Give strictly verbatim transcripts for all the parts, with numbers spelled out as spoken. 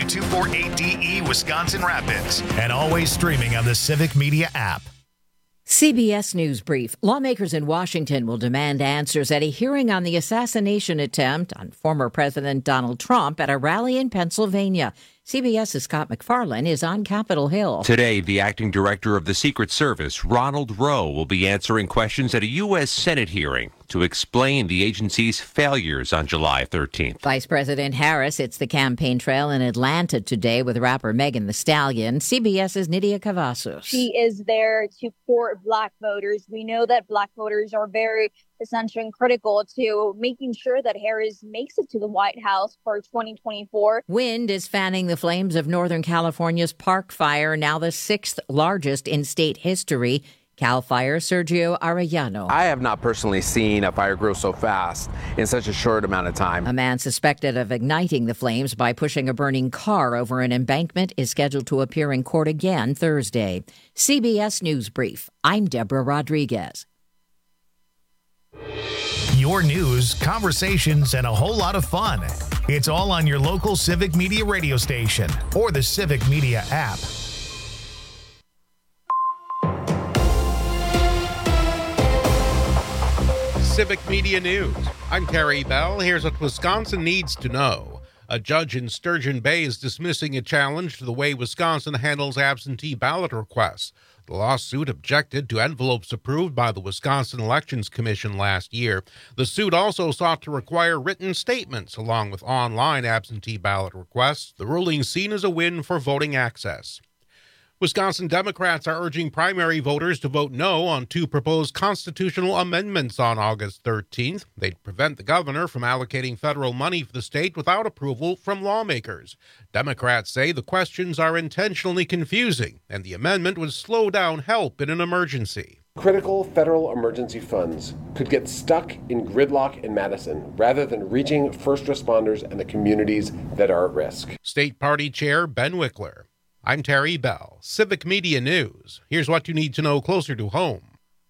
two forty-eight D E, Wisconsin Rapids, and always streaming on the Civic Media app. C B S News Brief. Lawmakers in Washington will demand answers at a hearing on the assassination attempt on former President Donald Trump at a rally in Pennsylvania. CBS's Scott McFarlane is on Capitol Hill. Today, the acting director of the Secret Service, Ronald Rowe, will be answering questions at a U S Senate hearing to explain the agency's failures on July thirteenth. Vice President Harris hits the campaign trail in Atlanta today with rapper Megan Thee Stallion. CBS's Nydia Cavazos. She is there to court black voters. We know that black voters are very essential and critical to making sure that Harris makes it to the White House for twenty twenty-four. Wind is fanning the flames of Northern California's Park Fire, now the sixth largest in state history. Cal Fire Sergio Arellano. I have not personally seen a fire grow so fast in such a short amount of time. A man suspected of igniting the flames by pushing a burning car over an embankment is scheduled to appear in court again Thursday. C B S News Brief. I'm Deborah Rodriguez. Your news, conversations, and a whole lot of fun. It's all on your local Civic Media radio station or the Civic Media app. Civic Media News. I'm Terry Bell. Here's what Wisconsin needs to know. A judge in Sturgeon Bay is dismissing a challenge to the way Wisconsin handles absentee ballot requests. The lawsuit objected to envelopes approved by the Wisconsin Elections Commission last year. The suit also sought to require written statements along with online absentee ballot requests. The ruling seen as a win for voting access. Wisconsin Democrats are urging primary voters to vote no on two proposed constitutional amendments on August thirteenth. They'd prevent the governor from allocating federal money for the state without approval from lawmakers. Democrats say the questions are intentionally confusing, and the amendment would slow down help in an emergency. Critical federal emergency funds could get stuck in gridlock in Madison rather than reaching first responders and the communities that are at risk. State Party Chair Ben Wickler. I'm Terry Bell, Civic Media News. Here's what you need to know closer to home.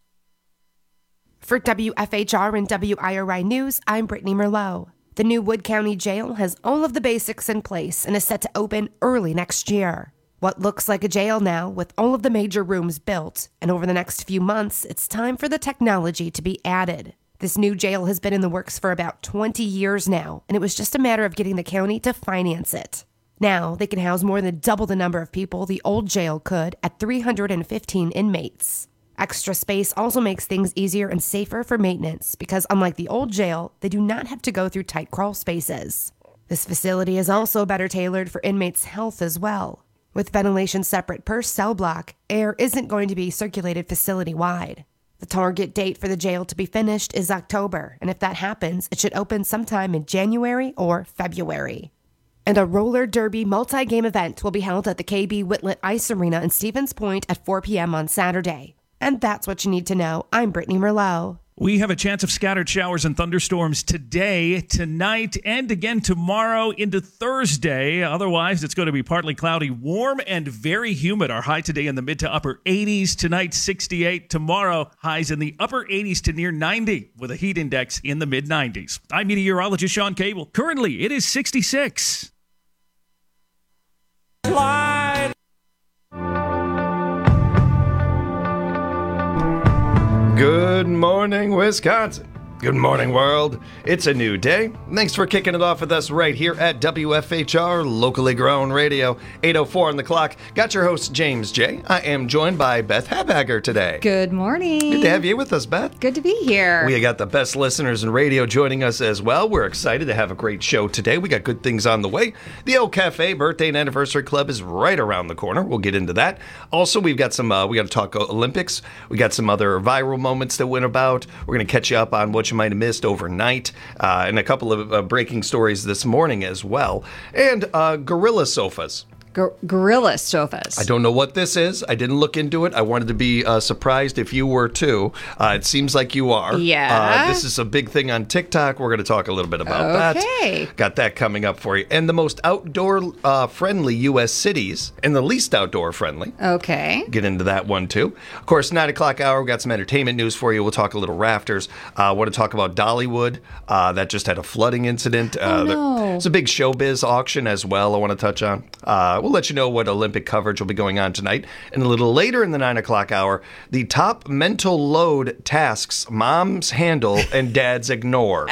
For W F H R and W I R I News, I'm Brittany Merlot. The new Wood County Jail has all of the basics in place and is set to open early next year. What looks like a jail now, with all of the major rooms built, and over the next few months, it's time for the technology to be added. This new jail has been in the works for about twenty years now, and it was just a matter of getting the county to finance it. Now, they can house more than double the number of people the old jail could at three hundred fifteen inmates. Extra space also makes things easier and safer for maintenance because, unlike the old jail, they do not have to go through tight crawl spaces. This facility is also better tailored for inmates' health as well. With ventilation separate per cell block, air isn't going to be circulated facility-wide. The target date for the jail to be finished is October, and if that happens, it should open sometime in January or February. And a roller derby multi-game event will be held at the K B Whitlet Ice Arena in Stevens Point at four p.m. on Saturday. And that's what you need to know. I'm Brittany Merlot. We have a chance of scattered showers and thunderstorms today, tonight, and again tomorrow into Thursday. Otherwise, it's going to be partly cloudy, warm, and very humid. Our high today in the mid to upper eighties. Tonight, sixty-eight. Tomorrow, highs in the upper eighties to near ninety, with a heat index in the mid nineties. I'm meteorologist Sean Cable. Currently, it is sixty-six. Slide. Good morning, Wisconsin. Good morning, world. It's a new day. Thanks for kicking it off with us right here at W F H R, locally grown radio. eight oh four on the clock. Got your host, James J. I am joined by Beth Habhager today. Good morning. Good to have you with us, Beth. Good to be here. We got the best listeners in radio joining us as well. We're excited to have a great show today. We got good things on the way. The Oak Cafe Birthday and Anniversary Club is right around the corner. We'll get into that. Also, we've got some, uh, we got to talk Olympics. We got some other viral moments that went about. We're going to catch you up on what you might have missed overnight, uh, and a couple of uh, breaking stories this morning as well. And uh, Gorilla Sofas. Gor- gorilla sofas. I don't know what this is. I didn't look into it. I wanted to be uh, surprised if you were too. Uh, it seems like you are. Yeah. Uh, this is a big thing on TikTok. We're going to talk a little bit about okay. that. Got that coming up for you. And the most outdoor uh, friendly U S cities and the least outdoor friendly. Okay. Get into that one too. Of course, nine o'clock hour, we've got some entertainment news for you. We'll talk a little Rafters. I uh, want to talk about Dollywood. Uh, that just had a flooding incident. Uh, oh, no. It's a big showbiz auction as well I want to touch on. Uh, we'll let you know what Olympic coverage will be going on tonight. And a little later in the nine o'clock hour, the top mental load tasks moms handle and dads ignore.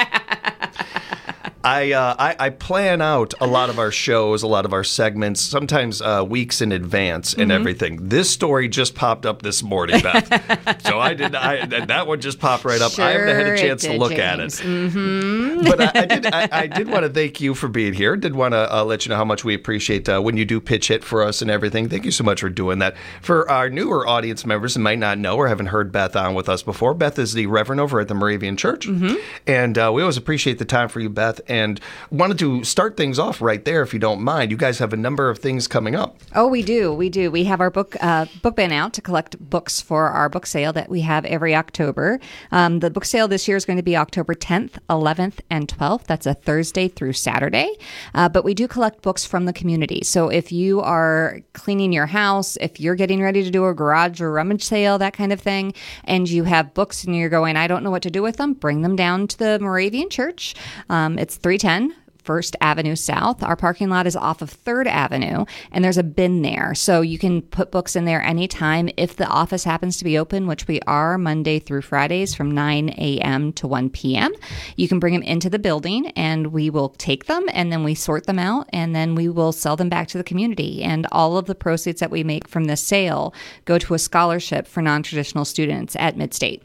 I, uh, I I plan out a lot of our shows, a lot of our segments, sometimes uh, weeks in advance and Mm-hmm. everything. This story just popped up this morning, Beth. so I did. I that one just popped right up. Sure I haven't had a chance it to did, look James. at it. Mm-hmm. But I, I did. I, I did want to thank you for being here. Did want to uh, let you know how much we appreciate uh, when you do pitch hit for us and everything. Thank you so much for doing that. For our newer audience members who might not know or haven't heard Beth on with us before, Beth is the Reverend over at the Moravian Church, Mm-hmm. and uh, we always appreciate the time for you, Beth. And wanted to start things off right there, if you don't mind. You guys have a number of things coming up. Oh, we do. We do. We have our book uh, book bin out to collect books for our book sale that we have every October. Um, the book sale this year is going to be October tenth, eleventh, and twelfth. That's a Thursday through Saturday. Uh, but we do collect books from the community. So if you are cleaning your house, if you're getting ready to do a garage or rummage sale, that kind of thing, and you have books and you're going, I don't know what to do with them, bring them down to the Moravian Church. Um, it's three ten First Avenue South. Our parking lot is off of Third Avenue, and there's a bin there. So you can put books in there anytime if the office happens to be open, which we are Monday through Fridays from nine a.m. to one p.m. You can bring them into the building, and we will take them, and then we sort them out, and then we will sell them back to the community. And all of the proceeds that we make from this sale go to a scholarship for non-traditional students at Midstate.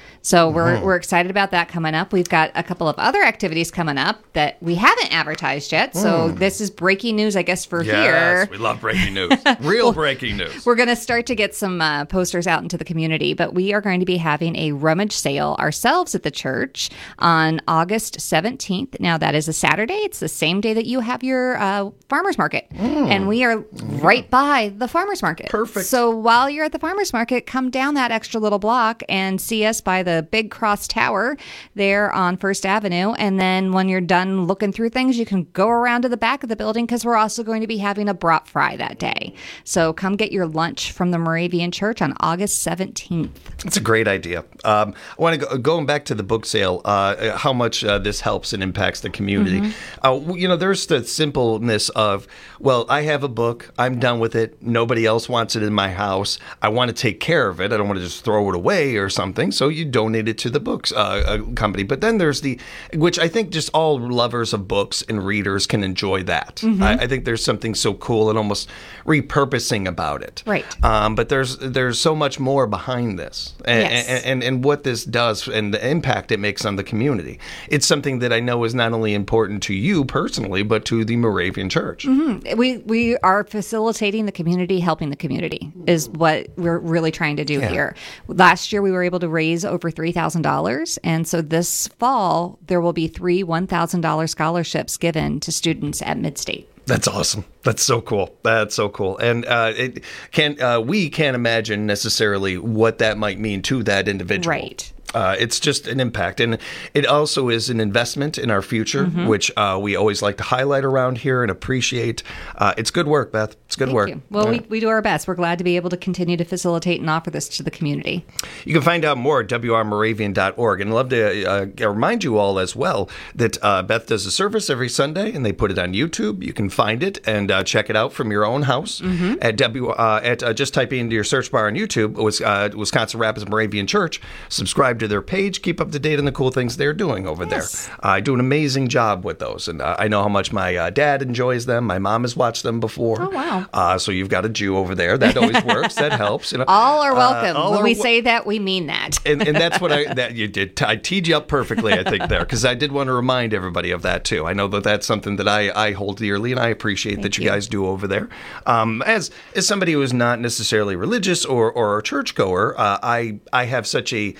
So we're Mm-hmm. we're excited about that coming up. We've got a couple of other activities coming up that we haven't advertised yet. So Mm. this is breaking news, I guess, for Yes, here. we love breaking news. Real breaking news. We're going to start to get some uh, posters out into the community, but we are going to be having a rummage sale ourselves at the church on August seventeenth. Now, that is a Saturday. It's the same day that you have your uh, farmer's market. Mm. And we are right by the farmer's market. Perfect. So while you're at the farmer's market, come down that extra little block and see us by the big cross tower there on First Avenue. And then when you're done looking through things, you can go around to the back of the building because we're also going to be having a brat fry that day. So come get your lunch from the Moravian Church on August seventeenth. It's a great idea. Um, I want to go going back to the book sale, uh, how much uh, this helps and impacts the community. Mm-hmm. Uh, you know, there's the simpleness of, well, I have a book. I'm done with it. Nobody else wants it in my house. I want to take care of it. I don't want to just throw it away or something. So you donate it to the books uh, uh, company. But then there's the, which I think just all lovers of books and readers can enjoy that. Mm-hmm. I, I think there's something so cool and almost repurposing about it. Right. Um, but there's there's so much more behind this, and, Yes. and, and and what this does and the impact it makes on the community. It's something that I know is not only important to you personally, but to the Moravian Church. Mm-hmm. We we are facilitating the community, helping the community is what we're really trying to do Yeah. here. Last year, we were able to raise over three thousand dollars. And so this fall, there will be three one thousand dollars scholarships given to students at Midstate. That's awesome. That's so cool. That's so cool. And uh, it can uh, we can't imagine necessarily what that might mean to that individual. Right. Uh, it's just an impact. And it also is an investment in our future, Mm-hmm. which uh, we always like to highlight around here and appreciate. Uh, it's good work, Beth. It's good Thank work. you. Well, Yeah. we, we do our best. We're glad to be able to continue to facilitate and offer this to the community. You can find out more at w r moravian dot org. And I'd love to uh, remind you all as well that uh, Beth does a service every Sunday, and they put it on YouTube. You can find it and uh, check it out from your own house Mm-hmm. at W. Uh, at uh, just type into your search bar on YouTube, was uh, Wisconsin Rapids Moravian Church. Subscribe to their page. Keep up to date on the cool things they're doing over Yes. there. Uh, I do an amazing job with those, and uh, I know how much my uh, dad enjoys them. My mom has watched them before. Oh, wow. Uh, so you've got a Jew over there. That always works. That helps. You know. All are Uh, welcome. all when are we wel- say that, we mean that. and, and that's what I that you did. I teed you up perfectly, I think, there, because I did want to remind everybody of that too. I know that that's something that I, I hold dearly, and I appreciate that you, you. guys do over there. Um, as as somebody who is not necessarily religious or or a churchgoer, uh, I I have such a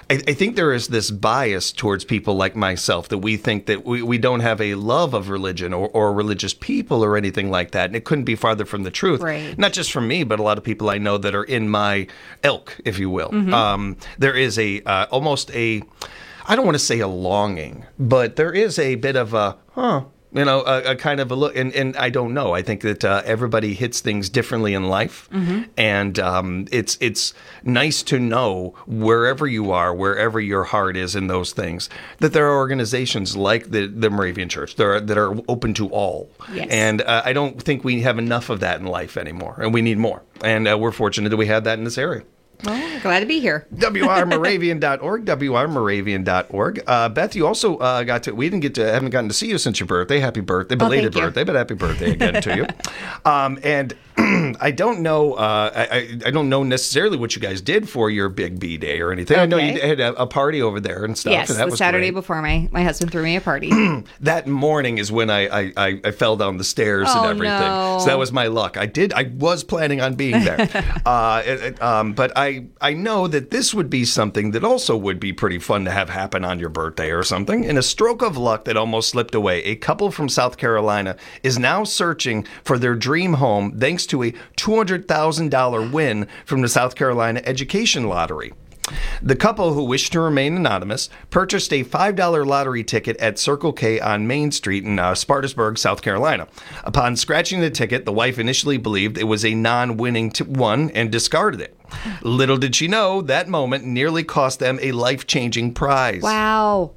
I, I think there is this bias towards people like myself that we think that we, we don't have a love of religion or, or religious people or anything like that. And it couldn't be farther from the truth. Right. Not just from me, but a lot of people I know that are in my ilk, if you will. Mm-hmm. Um, there is a uh, almost a, I don't want to say a longing, but there is a bit of a, huh, you know, a, a kind of a look. And, and I don't know. I think that uh, everybody hits things differently in life. Mm-hmm. And um, it's it's nice to know wherever you are, wherever your heart is in those things, that there are organizations like the, the Moravian Church that are, that are open to all. Yes. And uh, I don't think we have enough of that in life anymore. And we need more. And uh, we're fortunate that we have that in this area. Well, glad to be here. W R Moravian dot org, W R Moravian dot org. Uh, Beth, you also uh, got to, we didn't get to, haven't gotten to see you since your birthday. Happy birthday, belated oh, birthday, but happy birthday again to you. Um, and I don't know, uh, I, I don't know necessarily what you guys did for your Big B Day or anything. Okay. I know you had a, a party over there and stuff. Yes, and that the was Saturday great. before my, my husband threw me a party. That morning is when I, I, I, I fell down the stairs Oh, and everything. no. So that was my luck. I did, I was planning on being there. uh, it, it, um, but I, I know that this would be something that also would be pretty fun to have happen on your birthday or something. In a stroke of luck that almost slipped away, a couple from South Carolina is now searching for their dream home thanks to a two hundred thousand dollars win from the South Carolina Education Lottery. The couple, who wished to remain anonymous, purchased a five dollar lottery ticket at Circle K on Main Street in uh, Spartanburg, South Carolina. Upon scratching the ticket, the wife initially believed it was a non-winning t- one and discarded it. Little did she know, that moment nearly cost them a life-changing prize. Wow.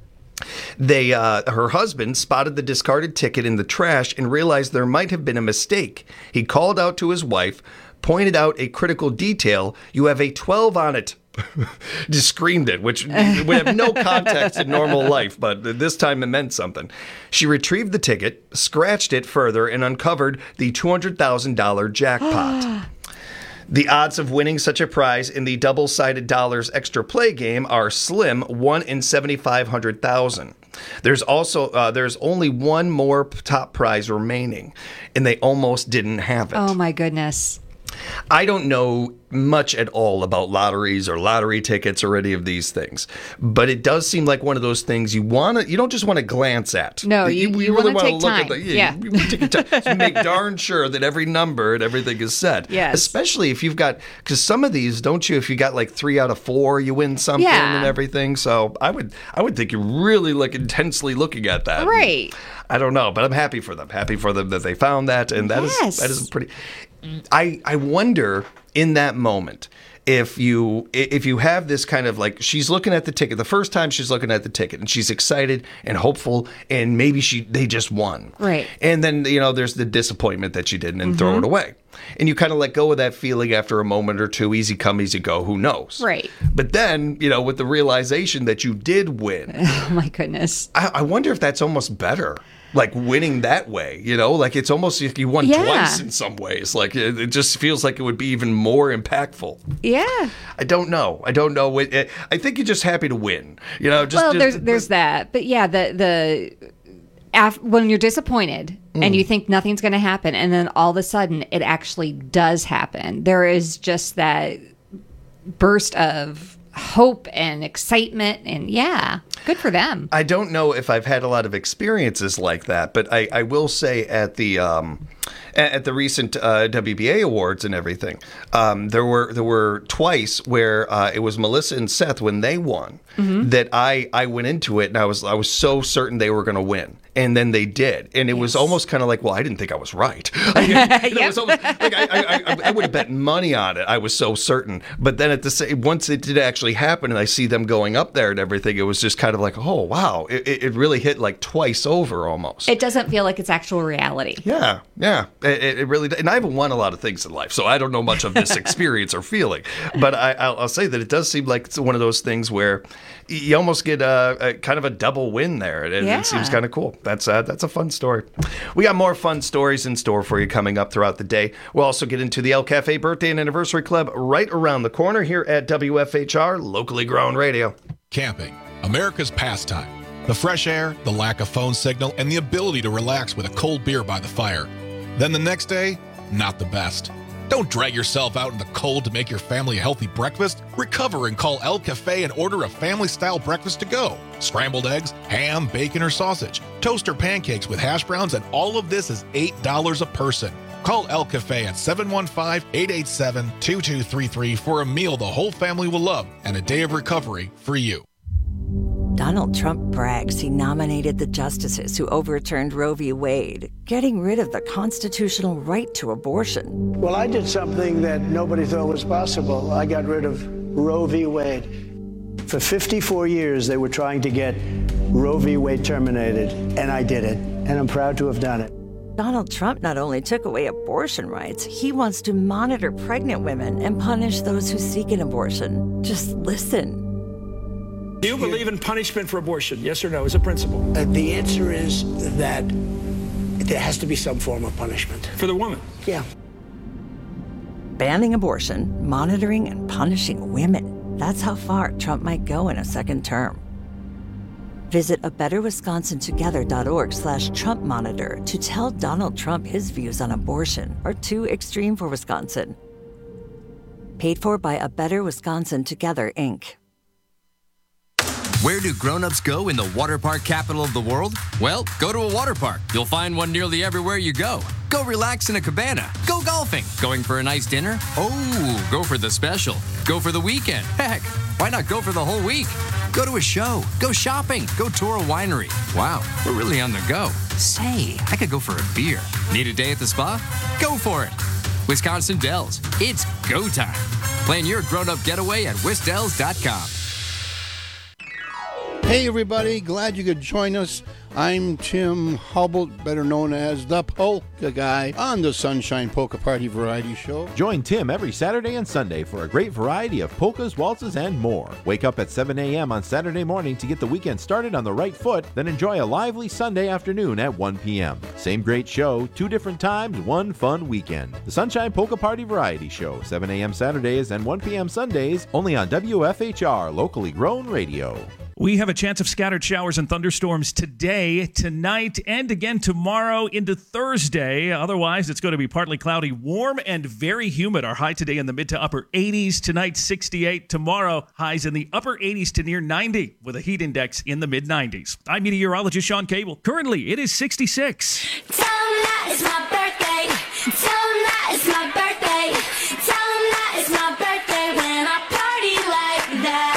They, uh, her husband spotted the discarded ticket in the trash and realized there might have been a mistake. He called out to his wife, pointed out a critical detail: "You have a twelve on it." Just screamed it, which would have no context in normal life, but this time it meant something. She retrieved the ticket, scratched it further, and uncovered the two hundred thousand dollars jackpot. The odds of winning such a prize in the double-sided dollars extra play game are slim, one in seventy-five hundred thousand. There's also uh, there's only one more top prize remaining, and they almost didn't have it. Oh my goodness. I don't know much at all about lotteries or lottery tickets or any of these things, but it does seem like one of those things you want to, you don't just want to glance at. No, you, you, you really want to look take at time. the, yeah. You, you take your time to make darn sure that every number and everything is set. Yes. Especially if you've got, because some of these, don't you, if you got like three out of four, you win something Yeah. and everything. So I would, I would think you're really like intensely looking at that. Right. I don't know, but I'm happy for them. Happy for them that they found that, and that is Yes. that is pretty. I I wonder in that moment if you if you have this kind of like, she's looking at the ticket the first time she's looking at the ticket and she's excited and hopeful, and maybe she they just won, right? And then, you know, there's the disappointment that she didn't and Mm-hmm. throw it away, and you kind of let go of that feeling after a moment or two. Easy come, easy go. Who knows? Right. But then, you know, with the realization that you did win, Oh my goodness. I, I wonder if that's almost better. Like winning that way, you know, like it's almost if you won Yeah. twice in some ways. Like it, it just feels like it would be even more impactful. Yeah. I don't know. I don't know. It, it, I think you're just happy to win. You know, just well, just- there's there's that, but yeah, the the af- when you're disappointed Mm. and you think nothing's going to happen, and then all of a sudden it actually does happen. There is just that burst of hope and excitement, and yeah, good for them. I don't know if I've had a lot of experiences like that, but I, I will say at the um, a- at the recent uh, W B A awards and everything, um, there were there were twice where uh, it was Melissa and Seth when they won, Mm-hmm. that I, I went into it and I was I was so certain they were going to win, and then they did, and it was almost kind of like, well, I didn't think I was right. You know, it was almost, like I, I, I, I would have bet money on it. I was so certain, but then at the same, once it did actually happen, and I see them going up there and everything, it was just kind of like, oh wow, it, it really hit like twice over almost. It doesn't feel like it's actual reality. Yeah, yeah, it, it really. And I haven't won a lot of things in life, so I don't know much of this experience or feeling. But I, I'll, I'll say that it does seem like it's one of those things where you almost get a, a kind of a double win there. It, Yeah. it seems kind of cool. That's uh, that's a fun story. We got more fun stories in store for you coming up throughout the day. We'll also get into the El Cafe Birthday and Anniversary Club right around the corner here at W F H R, locally grown radio. Camping, America's pastime. The fresh air, the lack of phone signal, and the ability to relax with a cold beer by the fire. Then the next day, not the best. Don't drag yourself out in the cold to make your family a healthy breakfast. Recover and call El Cafe and order a family-style breakfast to go. Scrambled eggs, ham, bacon, or sausage, toast or pancakes with hash browns, and all of this is eight dollars a person. Call El Cafe at seven one five, eight eight seven, two two three three for a meal the whole family will love and a day of recovery for you. Donald Trump brags he nominated the justices who overturned Roe v. Wade, getting rid of the constitutional right to abortion. Well, I did something that nobody thought was possible. I got rid of Roe v. Wade. For fifty-four years, they were trying to get Roe v. Wade terminated, and I did it, and I'm proud to have done it. Donald Trump not only took away abortion rights, he wants to monitor pregnant women and punish those who seek an abortion. Just listen. Do you believe in punishment for abortion? Yes or no, as a principle? Uh, the answer is that there has to be some form of punishment. For the woman? Yeah. Banning abortion, monitoring and punishing women. That's how far Trump might go in a second term. Visit a better wisconsin together dot org slash Trump monitor to tell Donald Trump his views on abortion are too extreme for Wisconsin. Paid for by A Better Wisconsin Together, Incorporated. Where do grown-ups go in the water park capital of the world? Well, go to a water park. You'll find one nearly everywhere you go. Go relax in a cabana. Go golfing. Going for a nice dinner? Oh, go for the special. Go for the weekend. Heck, why not go for the whole week? Go to a show. Go shopping. Go tour a winery. Wow, we're really on the go. Say, I could go for a beer. Need a day at the spa? Go for it. Wisconsin Dells. It's go time. Plan your grown-up getaway at wisdells dot com. Hey everybody, glad you could join us. I'm Tim Hubble, better known as the Polka Guy, on the Sunshine Polka Party Variety Show. Join Tim every Saturday and Sunday for a great variety of polkas, waltzes, and more. Wake up at seven a.m. on Saturday morning to get the weekend started on the right foot, then enjoy a lively Sunday afternoon at one p.m. Same great show, two different times, one fun weekend. The Sunshine Polka Party Variety Show, seven a.m. Saturdays and one p.m. Sundays, only on W F H R, locally grown radio. We have a chance of scattered showers and thunderstorms today, tonight, and again tomorrow into Thursday. Otherwise, it's going to be partly cloudy, warm, and very humid. Our high today in the mid to upper eighties. Tonight, sixty-eight. Tomorrow, highs in the upper eighties to near ninety, with a heat index in the mid nineties. I'm meteorologist Sean Cable. Currently, it is sixty-six. Tell him that it's my birthday. Tell him that it's my birthday. Tell him that it's my birthday when I party like that.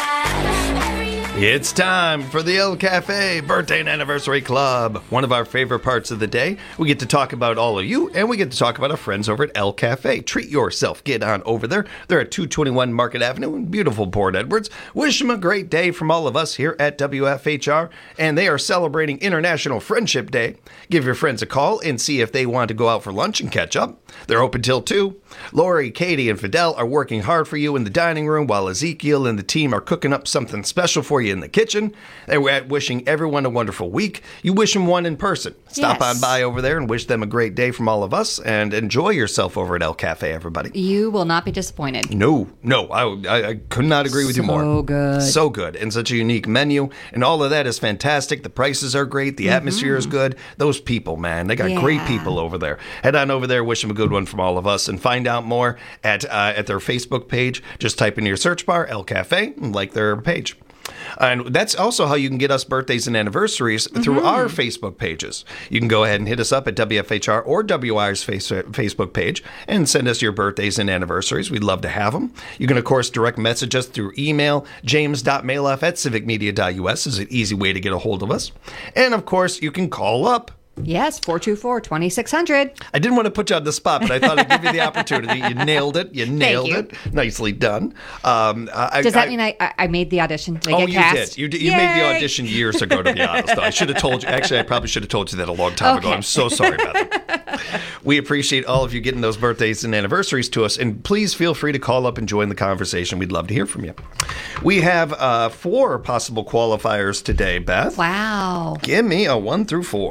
It's time for the El Cafe Birthday and Anniversary Club. One of our favorite parts of the day. We get to talk about all of you, and we get to talk about our friends over at El Cafe. Treat yourself. Get on over there. They're at two twenty-one Market Avenue in beautiful Port Edwards. Wish them a great day from all of us here at W F H R, and they are celebrating International Friendship Day. Give your friends a call and see if they want to go out for lunch and catch up. They're open till two. Lori, Katie, and Fidel are working hard for you in the dining room, while Ezekiel and the team are cooking up something special for you in the kitchen. And we're at wishing everyone a wonderful week. You wish them one in person. Stop Yes. on by over there and wish them a great day from all of us, and enjoy yourself over at El Cafe, everybody. You will not be disappointed. No, no, I, I, I could not agree with you more. So good. So good. And such a unique menu. And all of that is fantastic. The prices are great. The atmosphere is good. Those people, man, they got Yeah. great people over there. Head on over there, wish them a good one from all of us, and find out more at uh, at their Facebook page. Just type in your search bar, El Cafe, and like their page. And that's also how you can get us birthdays and anniversaries through Mm-hmm. our Facebook pages. You can go ahead and hit us up at W F H R or W I R's face, Facebook page and send us your birthdays and anniversaries. We'd love to have them. You can, of course, direct message us through email. james dot mailoff at civic media dot u s is an easy way to get a hold of us. And, of course, you can call up. Yes, four two four, two six zero zero. I didn't want to put you on the spot, but I thought I'd give you the opportunity. You nailed it. You nailed you. it. Nicely done. Um, I, Does that I, mean I, I I made the audition? Did I Oh, get you cast? did. You did. You made the Yay! audition years ago, to be honest. I should have told you. Actually, I probably should have told you that a long time ago. Okay. I'm so sorry about that. We appreciate all of you getting those birthdays and anniversaries to us. And please feel free to call up and join the conversation. We'd love to hear from you. We have uh, four possible qualifiers today, Beth. Wow. Give me a one through four.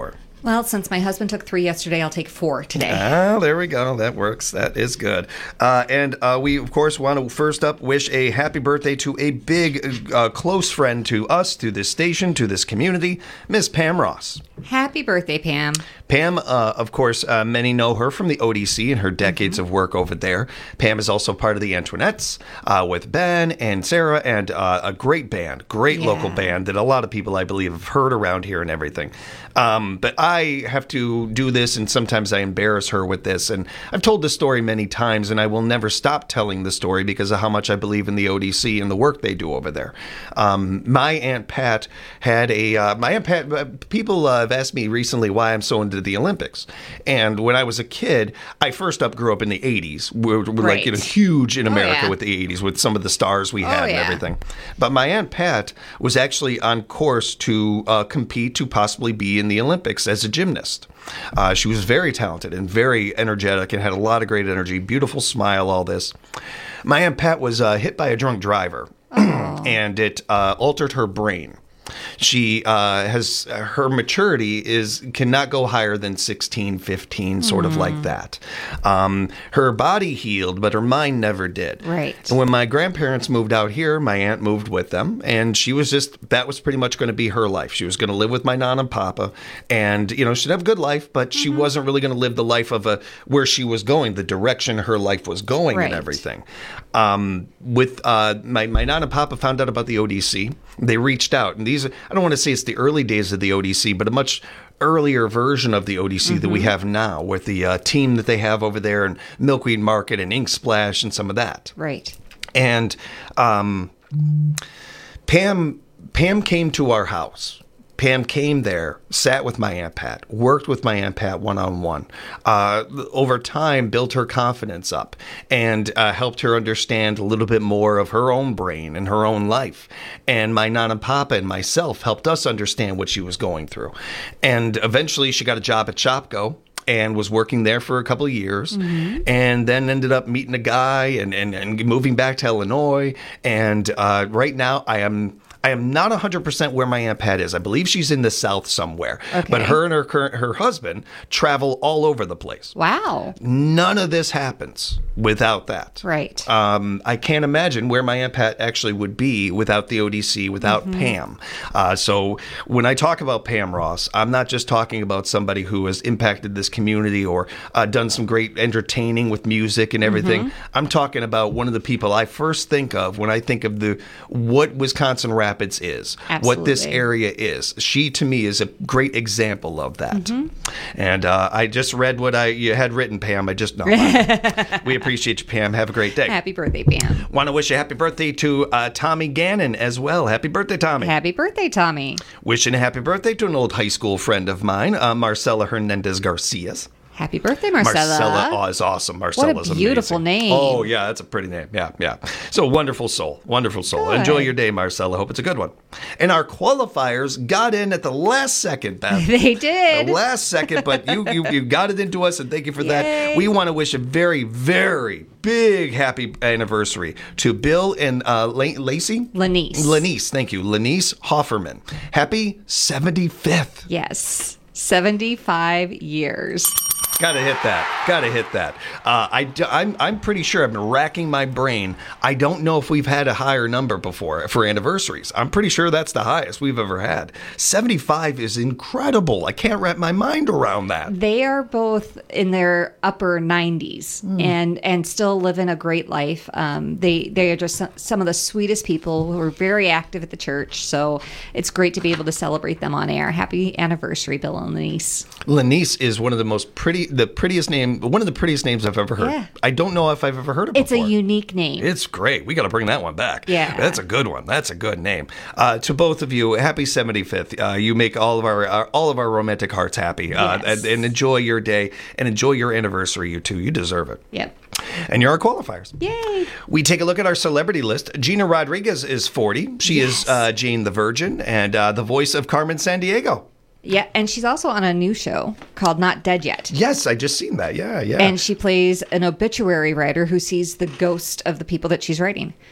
Well, since my husband took three yesterday, I'll take four today. Ah, there we go. That works. That is good. Uh, and uh, we, of course, want to first up wish a happy birthday to a big, uh, close friend to us, to this station, to this community, Miss Pam Ross. Happy birthday, Pam. Pam, uh, of course, uh, many know her from the O D C and her decades mm-hmm. of work over there. Pam is also part of the Antoinettes uh, with Ben and Sarah and uh, a great band, great yeah. local band that a lot of people, I believe, have heard around here and everything. Um, but I have to do this, and sometimes I embarrass her with this. And I've told this story many times, and I will never stop telling the story because of how much I believe in the O D C and the work they do over there. Um, my Aunt Pat had a, uh, my Aunt Pat, uh, people uh, have asked me recently why I'm so into the Olympics. And when I was a kid, I first up grew up in the eighties. We were, we were like, you know, huge in America oh, yeah. with the eighties, with some of the stars we had oh, yeah. and everything. But my Aunt Pat was actually on course to uh, compete to possibly be in the Olympics as a gymnast. Uh, she was very talented and very energetic and had a lot of great energy, beautiful smile, all this. My Aunt Pat was uh, hit by a drunk driver, oh. and it uh, altered her brain. She uh, has her maturity is cannot go higher than sixteen, fifteen, sort mm. of like that. Um, her body healed, but her mind never did. Right. And when my grandparents moved out here, my aunt moved with them, and she was just that was pretty much going to be her life. She was going to live with my nana and papa, and you know she'd have a good life, but mm-hmm. she wasn't really going to live the life of a where she was going, the direction her life was going, right. and everything. Um, with uh, my my nana and papa found out about the O D C. They reached out, and these, I don't want to say it's the early days of the O D C, but a much earlier version of the O D C mm-hmm. that we have now with the uh, team that they have over there and Milkweed Market and Ink Splash and some of that. Right. And um, Pam, Pam came to our house. Pam came there, sat with my Aunt Pat, worked with my Aunt Pat one-on-one, uh, over time built her confidence up and uh, helped her understand a little bit more of her own brain and her own life. And my Nana and Papa and myself helped us understand what she was going through. And eventually she got a job at Shopko and was working there for a couple of years, mm-hmm. and then ended up meeting a guy and, and, and moving back to Illinois. And uh, right now I am... I am not one hundred percent where my Aunt Pat is. I believe she's in the South somewhere. Okay. But her and her current, her husband travel all over the place. Wow. None of this happens without that. Right. Um, I can't imagine where my Aunt Pat actually would be without the O D C, without mm-hmm. Pam. Uh, so when I talk about Pam Ross, I'm not just talking about somebody who has impacted this community or uh, done some great entertaining with music and everything. Mm-hmm. I'm talking about one of the people I first think of when I think of the what Wisconsin rap Rapids is, Absolutely. What this area is. She, to me, is a great example of that. Mm-hmm. And uh, I just read what I you had written, Pam. I just know. We appreciate you, Pam. Have a great day. Happy birthday, Pam. Want to wish a happy birthday to uh, Tommy Gannon as well. Happy birthday, Tommy. Happy birthday, Tommy. Wishing a happy birthday to an old high school friend of mine, uh, Marcela Hernandez Garcias. Happy birthday, Marcella. Marcella oh, is awesome. Marcella's What a beautiful amazing. name. Oh, yeah, that's a pretty name. Yeah, yeah. So wonderful soul. Wonderful soul. Good. Enjoy your day, Marcella. Hope it's a good one. And our qualifiers got in at the last second, Beth. They did. The last second, but you, you, you got it into us, and thank you for Yay. that. We want to wish a very, very big happy anniversary to Bill and uh, La- Lacey? Lanice. Lanice, thank you. Lanice Hofferman. Happy seventy-fifth. Yes. seventy-five years. Gotta hit that. Gotta hit that. Uh, I, I'm, I'm pretty sure I've been racking my brain. I don't know if we've had a higher number before for anniversaries. I'm pretty sure that's the highest we've ever had. seventy-five is incredible. I can't wrap my mind around that. They are both in their upper nineties mm. and, and still living a great life. Um, they, they are just some of the sweetest people who are very active at the church. So it's great to be able to celebrate them on air. Happy anniversary, Bill and Lanice. Lanice is one of the most pretty, the prettiest name, one of the prettiest names I've ever heard. Yeah. I don't know if I've ever heard it it's before. It's a unique name. It's great. We got to bring that one back. Yeah. That's a good one. That's a good name. Uh, to both of you, happy seventy-fifth. Uh, you make all of our, our all of our romantic hearts happy. Uh, yes. and, and enjoy your day and enjoy your anniversary, you two. You deserve it. Yep. And you're our qualifiers. Yay. We take a look at our celebrity list. Gina Rodriguez is forty. She yes. is uh, Jane the Virgin and uh, the voice of Carmen Sandiego. Yeah, and she's also on a new show called Not Dead Yet. Yes, I just seen that. Yeah, yeah. And she plays an obituary writer who sees the ghost of the people that she's writing.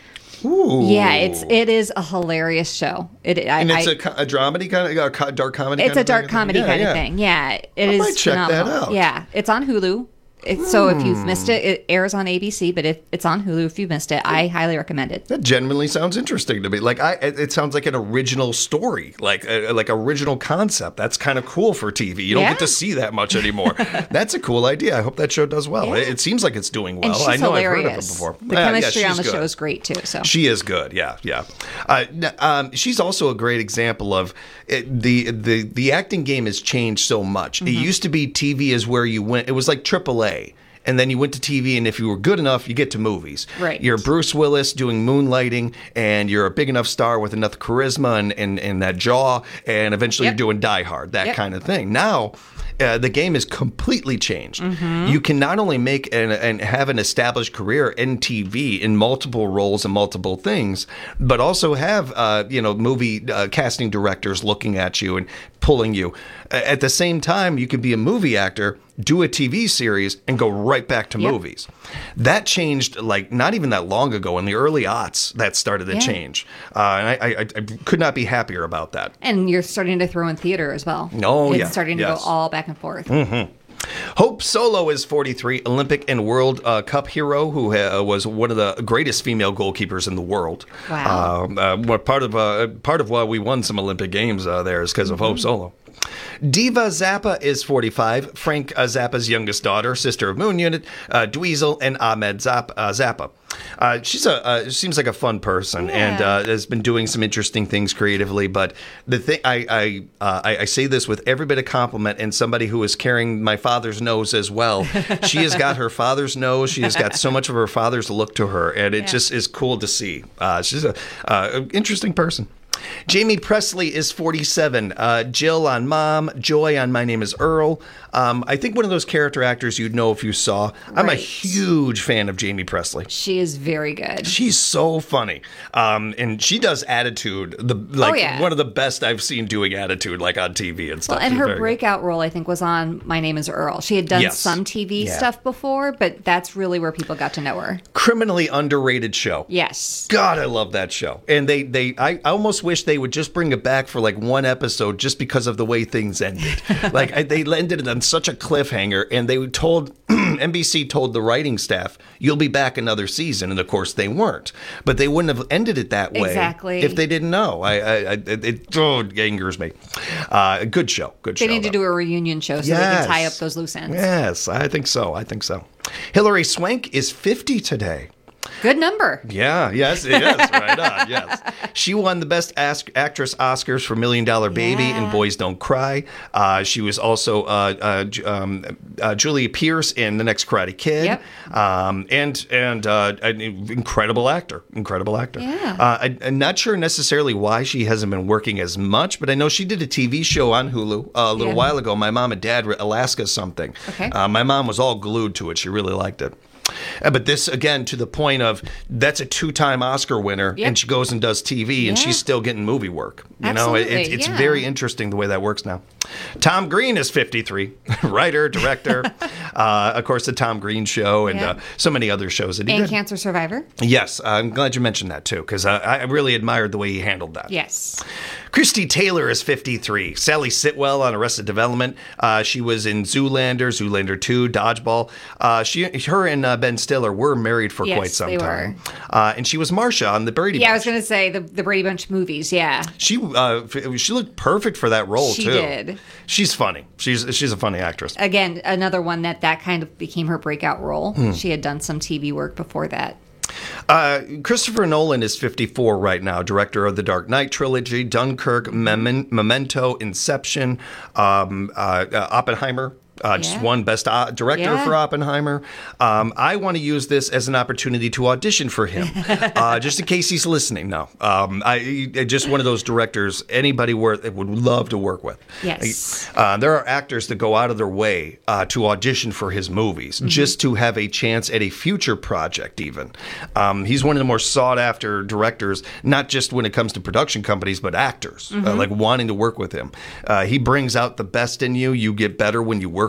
Ooh. Yeah, it's it is a hilarious show. It and I, it's I, a, co- a dramedy kind of, a co- dark comedy. It's kind a of dark thing? comedy Yeah, kind yeah. of thing. Yeah, it I is might check that phenomenal. out. Yeah, it's on Hulu. It, so if you've Hmm. missed it, it airs on A B C. But if it's on Hulu, if you missed it, I highly recommend it. That genuinely sounds interesting to me. Like I, it it sounds like an original story, like a, like original concept. That's kind of cool for T V. You don't Yeah. get to see that much anymore. That's a cool idea. I hope that show does well. Yeah. It, it seems like it's doing well. And she's I know hilarious. I've heard of it before. The Uh, yeah, chemistry on she's the good. show is great too. So She is good. Yeah, yeah. Uh, n- um, she's also a great example of it, the the the acting game has changed so much. It Mhm. used to be T V is where you went. It was like triple A. And then you went to T V, and if you were good enough, you get to movies. Right. You're Bruce Willis doing Moonlighting, and you're a big enough star with enough charisma and, and, and that jaw, and eventually Yep. you're doing Die Hard, that Yep. kind of thing. Now, uh, the game is completely changed. Mhm. You can not only make an, and have an established career in T V in multiple roles and multiple things, but also have uh, you know movie uh, casting directors looking at you and pulling you. A- At the same time, you could be a movie actor, do a T V series, and go right back to Yep. movies. That changed like not even that long ago. In the early aughts, that started to Yeah. change, uh, and I, I, I could not be happier about that. and you're starting to throw in theater as well. Oh, it's yeah. starting to Yes. go all back and forth. hmm Hope Solo is forty-three, Olympic and World uh, Cup hero who uh, was one of the greatest female goalkeepers in the world. Wow. Um, uh, what part of uh, part of why we won some Olympic games uh, there is because of Hope Solo. Diva Zappa is forty-five, Frank uh, Zappa's youngest daughter, sister of Moon Unit, uh, Dweezil, and Ahmed Zap- uh, Zappa. Uh, she's a uh, seems like a fun person and uh, has been doing some interesting things creatively. But the thing I I, uh, I I say this with every bit of compliment, and somebody who is carrying my father's nose as well. She has got her father's nose. She has got so much of her father's look to her, and it Yeah. just is cool to see. Uh, she's a uh, interesting person. Jamie Presley is forty-seven. Uh, Jill on Mom. Joy on My Name is Earl. Um, I think one of those character actors you'd know if you saw. I'm a Right. huge fan of Jamie Presley. She is very good. She's so funny. Um, and she does Attitude. The like Oh, yeah. one of the best I've seen doing Attitude, like on T V and stuff. Well, and She's her very good. breakout role, I think, was on My Name is Earl. She had done Yes. some T V Yeah. stuff before, but that's really where people got to know her. Criminally underrated show. Yes. God, I love that show. And they, they, I almost wish they would just bring it back for like one episode, just because of the way things ended. Like I, they ended it on such a cliffhanger, and they told N B C told the writing staff, "You'll be back another season," and of course they weren't. But they wouldn't have ended it that way Exactly. if they didn't know. I, I, I it, it oh, it angers me. Uh, good show. Good They show. need to though. do a reunion show so they Yes. can tie up those loose ends. Yes, I think so. I think so. Hilary Swank is fifty today. Good number. Yeah, yes, it is. Right on, yes. She won the Best As- Actress Oscars for Million Dollar Baby Yeah. and Boys Don't Cry. Uh, she was also uh, uh, J- um, uh, Julia Pierce in The Next Karate Kid. Yep. Um, and and uh, an incredible actor. Incredible actor. Yeah. Uh, I, I'm not sure necessarily why she hasn't been working as much, but I know she did a T V show on Hulu uh, a little Yeah. while ago. My Mom and Dad were Alaska something. Okay. Uh, my mom was all glued to it. She really liked it. Uh, But this, again, to the point of that's a two-time Oscar winner, Yep. and she goes and does T V, and Yeah. she's still getting movie work. You know, it, Absolutely, it, it's yeah. very interesting the way that works now. Tom Green is fifty-three, writer, director, uh, of course, the Tom Green Show, and Yeah. uh, so many other shows that he And did. Cancer Survivor. Yes, I'm glad you mentioned that too, because I, I really admired the way he handled that. Yes. Christy Taylor is fifty-three. Sally Sitwell on Arrested Development. Uh, she was in Zoolander, Zoolander two, Dodgeball. Uh, she, her and uh, Ben Stiller were married for Yes, quite some they time. Uh, and she was Marsha on the Brady Yeah, I Bunch. was going to say the, the Brady Bunch movies. Yeah. She uh, f- she looked perfect for that role She too. did. She's funny. She's she's a funny actress. Again, another one that that kind of became her breakout role. Hmm. She had done some T V work before that. Uh, Christopher Nolan is fifty-four right now, director of the Dark Knight trilogy, Dunkirk, Mem- Memento, Inception, um, uh, uh, Oppenheimer. Uh, just Yeah. won Best uh, Director Yeah. for Oppenheimer. Um, I want to use this as an opportunity to audition for him, uh, just in case he's listening. No, um, I just one of those directors anybody worth would love to work with. Yes. Uh, there are actors that go out of their way uh, to audition for his movies Mm-hmm. just to have a chance at a future project, even. Um, he's one of the more sought after directors, not just when it comes to production companies, but actors, uh, Mhm. like wanting to work with him. Uh, he brings out the best in you. You get better when you work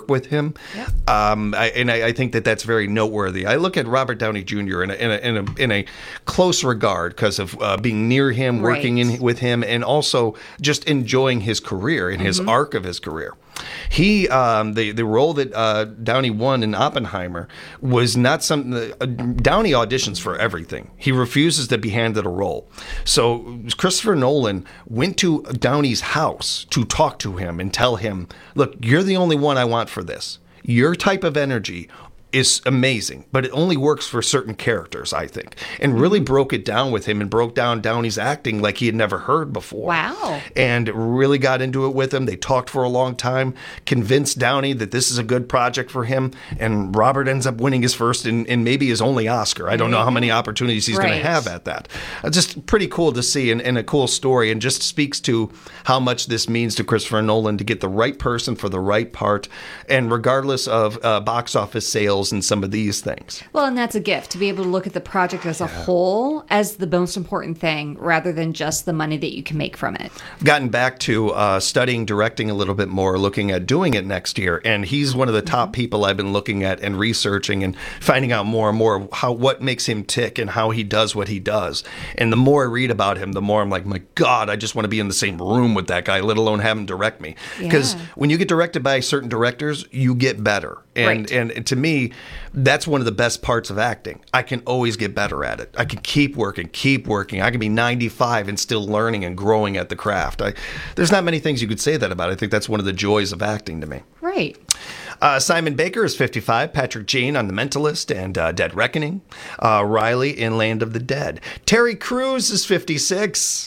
work with him. Yep. Um, I, and I, I think that that's very noteworthy. I look at Robert Downey Junior in a, in a, in a, in a close regard because of uh, being near him, Right. working in, with him, and also just enjoying his career and his Mhm. arc of his career. He, um, the the role that uh, Downey won in Oppenheimer was not something that uh, Downey auditions for everything. He refuses to be handed a role. So Christopher Nolan went to Downey's house to talk to him and tell him, "Look, you're the only one I want for this. Your type of energy is amazing, but it only works for certain characters, I think." And really broke it down with him and broke down Downey's acting like he had never heard before. Wow. And really got into it with him. They talked for a long time, convinced Downey that this is a good project for him, and Robert ends up winning his first and, and maybe his only Oscar. I don't know how many opportunities he's going Right. to have at that. Uh, just pretty cool to see and, and a cool story, and just speaks to how much this means to Christopher Nolan to get the right person for the right part, and regardless of uh, box office sales and some of these things. Well, and that's a gift to be able to look at the project as a whole as the most important thing rather than just the money that you can make from it. I've gotten back to uh, studying directing a little bit more, looking at doing it next year, and he's one of the top Mm-hmm. people I've been looking at and researching and finding out more and more how what makes him tick and how he does what he does. And the more I read about him, the more I'm like, my God, I just want to be in the same room with that guy, let alone have him direct me. Because Yeah. when you get directed by certain directors, you get better. And, Right. and to me, that's one of the best parts of acting. I can always get better at it. I can keep working, keep working. I can be ninety-five and still learning and growing at the craft. I, there's not many things you could say that about. I think that's one of the joys of acting to me. Right. Uh, Simon Baker is fifty-five. Patrick Jane on The Mentalist and uh, Dead Reckoning. Uh, Riley in Land of the Dead. Terry Crews is fifty-six.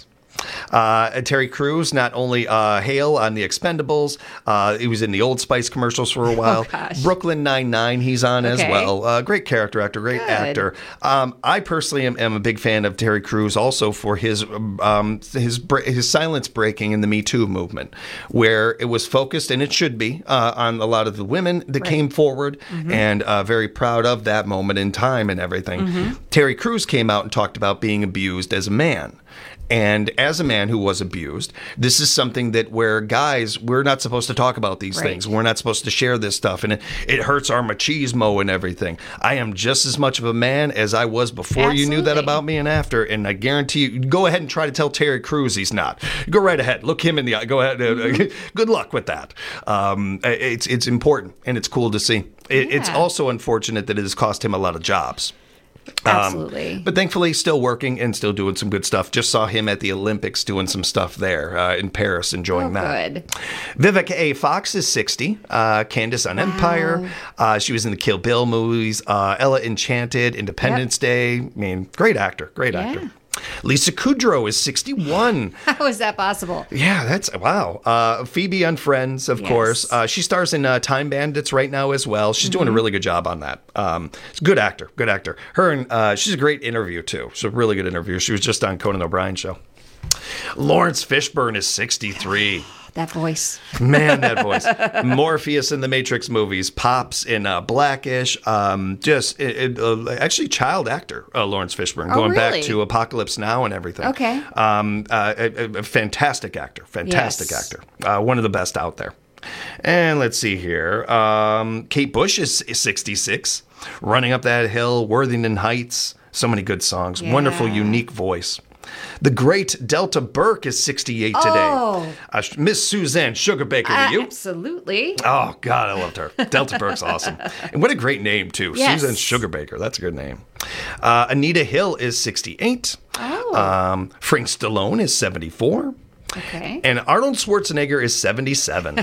Uh, Terry Crews, not only uh, Hale on The Expendables, uh, he was in the Old Spice commercials for a while. gosh. Brooklyn Nine-Nine, he's on as Okay. well. Uh, great character actor, great Good. actor. Um, I personally am, am a big fan of Terry Crews also for his um, his bra- his silence breaking in the Me Too movement, where it was focused, and it should be, uh, on a lot of the women that Right. came forward, Mhm. and uh, very proud of that moment in time and everything. Mhm. Terry Crews came out and talked about being abused as a man. And as a man who was abused, this is something that where guys, we're not supposed to talk about these Right. things. We're not supposed to share this stuff. And it, it hurts our machismo and everything. I am just as much of a man as I was before you knew that Absolutely. about about me and after. And I guarantee you, go ahead and try to tell Terry Crews he's not. Go right ahead. Look him in the eye. Go ahead. Mm-hmm. Good luck with that. Um, it's, it's important and it's cool to see. It, It's Yeah. also unfortunate that it has cost him a lot of jobs. Um, Absolutely. but thankfully, still working and still doing some good stuff. Just saw him at the Olympics doing some stuff there uh, in Paris, enjoying Oh, that. good. Vivica A. Fox is sixty. Uh, Candace on Empire. Uh, she was in the Kill Bill movies. Uh, Ella Enchanted, Independence Day. I mean, great actor. Great Yeah. actor. Lisa Kudrow is sixty-one. How is that possible? Yeah, that's wow. Uh, Phoebe on Friends, of Yes. course. Uh, she stars in uh, Time Bandits right now as well. She's doing a Mhm. really good job on that. Um, she's a good actor, good actor. Her and uh, she's a great interview too. She's a really good interview. She was just on Conan O'Brien show. Lawrence Fishburne is sixty-three. That voice. Man, that voice. Morpheus in the Matrix movies, Pops in uh, Blackish. Um, just it, it, uh, actually, child actor uh, Lawrence Fishburne, Oh, going really? back to Apocalypse Now and everything. Okay. Um, uh, a, a- a fantastic actor, fantastic Yes. actor. Uh, one of the best out there. And let's see here. Um, Kate Bush is, is sixty-six. Running Up That Hill, Worthington Heights. So many good songs. Wonderful, Yeah. unique voice. The great Delta Burke is sixty-eight today. Oh. Uh, Miss Suzanne Sugarbaker to you. Absolutely. Oh, God, I loved her. Delta Burke's awesome. And what a great name, too. Yes. Susan Sugarbaker. That's a good name. Uh, Anita Hill is sixty-eight. Oh. Um, Frank Stallone is seventy-four. Okay. And Arnold Schwarzenegger is seventy-seven.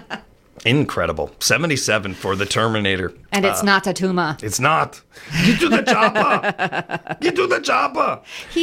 Incredible. seventy-seven for the Terminator. And it's Uh, not Tatuma. It's not. Get to the chopper. Get to the chopper.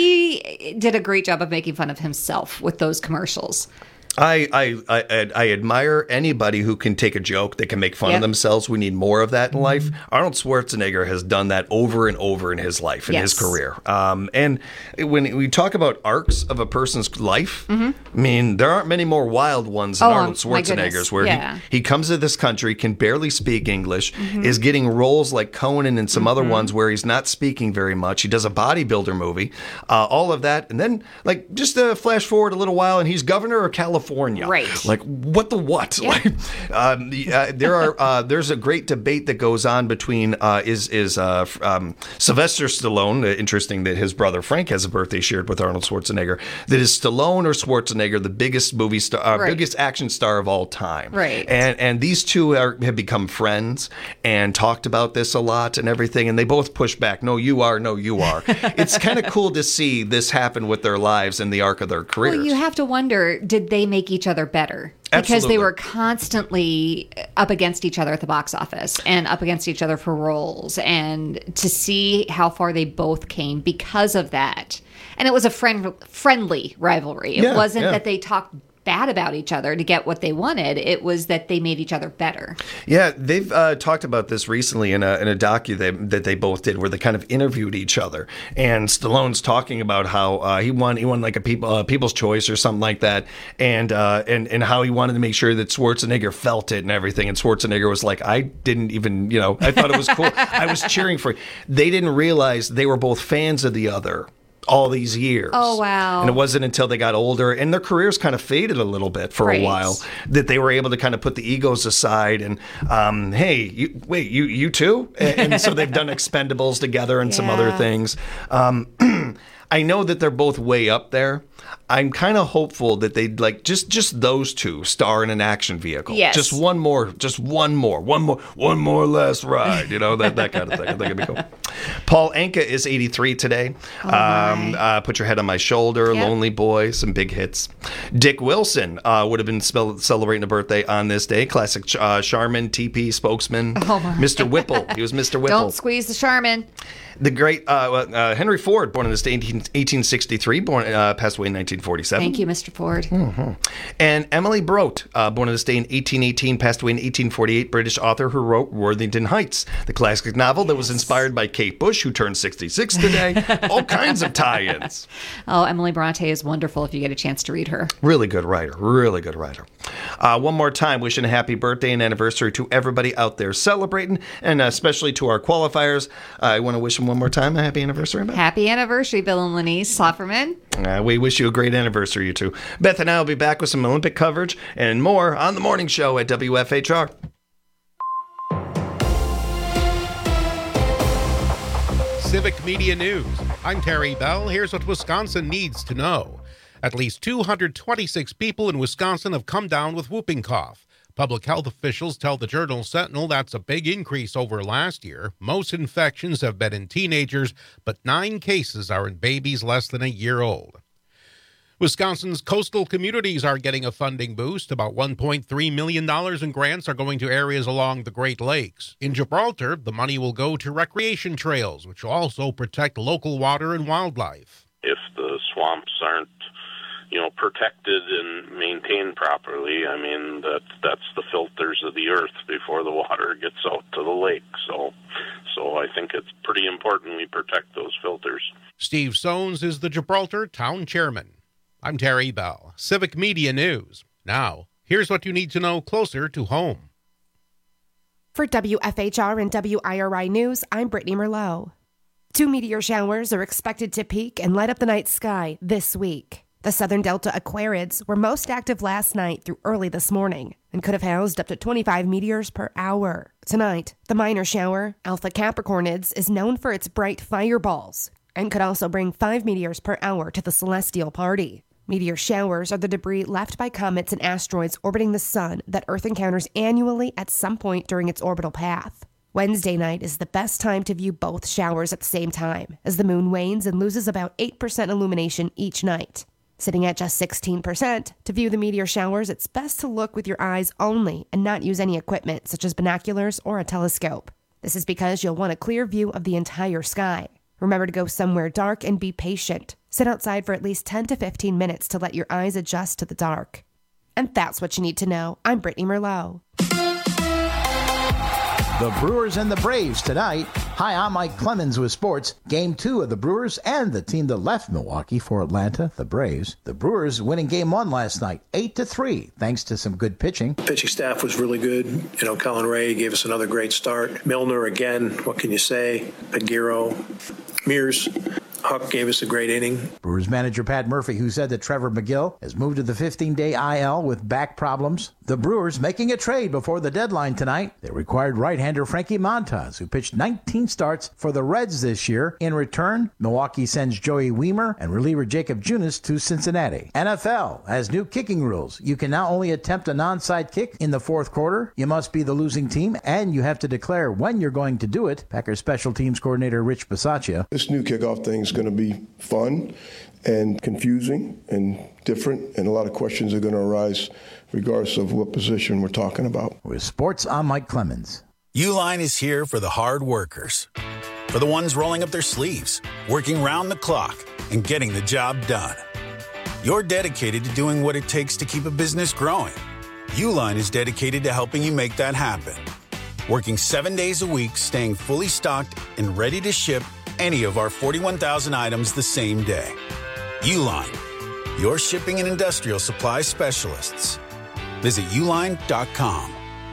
He did a great job of making fun of himself with those commercials. I, I I I admire anybody who can take a joke, that can make fun Yep. of themselves. We need more of that in life. Arnold Schwarzenegger has done that over and over in his life, in his Yes. career. Um, and when we talk about arcs of a person's life, Mhm. I mean, there aren't many more wild ones than Oh, Arnold my goodness. Schwarzenegger's, where Yeah. he, he comes to this country, can barely speak English, Mhm. is getting roles like Conan and some other Mhm. ones where he's not speaking very much. He does a bodybuilder movie, uh, all of that. And then, like, just uh, flash forward a little while, and he's governor of California. California. Right. Like, what the what? Yeah. Like, um, the, uh, there are uh, there's a great debate that goes on between uh, is is uh, um, Sylvester Stallone. Uh, interesting that his brother Frank has a birthday shared with Arnold Schwarzenegger. That is Stallone or Schwarzenegger, the biggest movie star, uh, Right. biggest action star of all time. Right. And and these two are, have become friends and talked about this a lot and everything. And they both push back. No, you are. No, you are. It's kind of cool to see this happen with their lives and the arc of their careers. Well, you have to wonder, did they make each other better? Because Absolutely. they were constantly up against each other at the box office and up against each other for roles. And to see how far they both came because of that. And it was a friend, friendly rivalry. It Yeah, wasn't yeah. that they talked bad about each other to get what they wanted. It was that they made each other better. Yeah, they've uh, talked about this recently in a in a docu they, that they both did, where they kind of interviewed each other. And Stallone's talking about how uh, he won he won like a people uh, People's Choice or something like that, and uh, and and how he wanted to make sure that Schwarzenegger felt it and everything. And Schwarzenegger was like, I didn't even, you know, I thought it was cool. I was cheering for. They didn't realize they were both fans of the other all these years. Oh, wow. And it wasn't until they got older and their careers kind of faded a little bit for Right. a while that they were able to kind of put the egos aside and, um, hey, you, wait, you you too? And, and so they've done Expendables together and some other Yeah. things. Um, I know that they're both way up there. I'm kind of hopeful that they'd like just just those two star in an action vehicle. Yes. Just one more, just one more, one more, one more last ride. You know, that, that kind of thing. I think it'd be cool. Paul Anka is eighty-three today. Oh, um, uh, Put Your Head on My Shoulder, Yep. Lonely Boy, some big hits. Dick Wilson uh, would have been spell- celebrating a birthday on this day. Classic uh, Charmin T P spokesman. Oh, my. Mister Whipple. He was Mister Whipple. Don't squeeze the Charmin. The great uh, uh, Henry Ford, born in this day, eighteen sixty-three, born uh, passed away in nineteen forty-seven. Thank you, Mister Ford. Mm-hmm. And Emily Brote, uh, born in this day in eighteen eighteen, passed away in eighteen forty-eight, British author who wrote Worthington Heights, the classic novel that was inspired by Kate Bush, who turned sixty-six today. All kinds of tie-ins. Oh, Emily Bronte is wonderful if you get a chance to read her. Really good writer. Really good writer. Uh, one more time, wishing a happy birthday and anniversary to everybody out there celebrating, and especially to our qualifiers. Uh, I want to wish them one more time a happy anniversary. Beth. Happy anniversary, Bill and Lenise Sofferman. Uh, we wish you a great anniversary, you two. Beth and I will be back with some Olympic coverage and more on the morning show at W F H R. Civic Media News. I'm Terry Bell. Here's what Wisconsin needs to know. At least two hundred twenty-six people in Wisconsin have come down with whooping cough. Public health officials tell the Journal Sentinel that's a big increase over last year. Most infections have been in teenagers, but nine cases are in babies less than a year old. Wisconsin's coastal communities are getting a funding boost. About one point three million dollars in grants are going to areas along the Great Lakes. In Gibraltar, the money will go to recreation trails, which will also protect local water and wildlife. If the swamps aren't, you know, protected and maintained properly, I mean, that that's the filters of the earth before the water gets out to the lake. So, so I think it's pretty important we protect those filters. Steve Sones is the Gibraltar town chairman. I'm Terry Bell, Civic Media News. Now, here's what you need to know closer to home. For W F H R and W I R I News, I'm Brittany Merlot. Two meteor showers are expected to peak and light up the night sky this week. The Southern Delta Aquarids were most active last night through early this morning and could have housed up to twenty-five meteors per hour. Tonight, the minor shower, Alpha Capricornids, is known for its bright fireballs and could also bring five meteors per hour to the celestial party. Meteor showers are the debris left by comets and asteroids orbiting the sun that Earth encounters annually at some point during its orbital path. Wednesday night is the best time to view both showers at the same time, as the moon wanes and loses about eight percent illumination each night. Sitting at just sixteen percent, to view the meteor showers, it's best to look with your eyes only and not use any equipment such as binoculars or a telescope. This is because you'll want a clear view of the entire sky. Remember to go somewhere dark and be patient. Sit outside for at least ten to fifteen minutes to let your eyes adjust to the dark. And that's what you need to know. I'm Brittany Merlot. The Brewers and the Braves tonight. Hi, I'm Mike Clemens with sports. Game two of the Brewers and the team that left Milwaukee for Atlanta, the Braves. The Brewers winning game one last night, eight to three, thanks to some good pitching. Pitching staff was really good. You know, Colin Ray gave us another great start. Milner again, what can you say? Aguero, Mears. Huck gave us a great inning. Brewers manager Pat Murphy, who said that Trevor McGill has moved to the fifteen-day I L with back problems. The Brewers making a trade before the deadline tonight. They required right-hander Frankie Montas, who pitched nineteen starts for the Reds this year. In return, Milwaukee sends Joey Weimer and reliever Jacob Junis to Cincinnati. N F L has new kicking rules. You can now only attempt a non-side kick in the fourth quarter. You must be the losing team, and you have to declare when you're going to do it. Packers special teams coordinator Rich Bisaccia. This new kickoff thing is going to be fun and confusing and different, and a lot of questions are going to arise regardless of what position we're talking about. With sports, I'm Mike Clemens. Uline is here for the hard workers, for the ones rolling up their sleeves, working round the clock, and getting the job done. You're dedicated to doing what it takes to keep a business growing. Uline is dedicated to helping you make that happen. Working seven days a week, staying fully stocked and ready to ship any of our forty-one thousand items the same day. Uline, your shipping and industrial supply specialists. Visit uline dot com.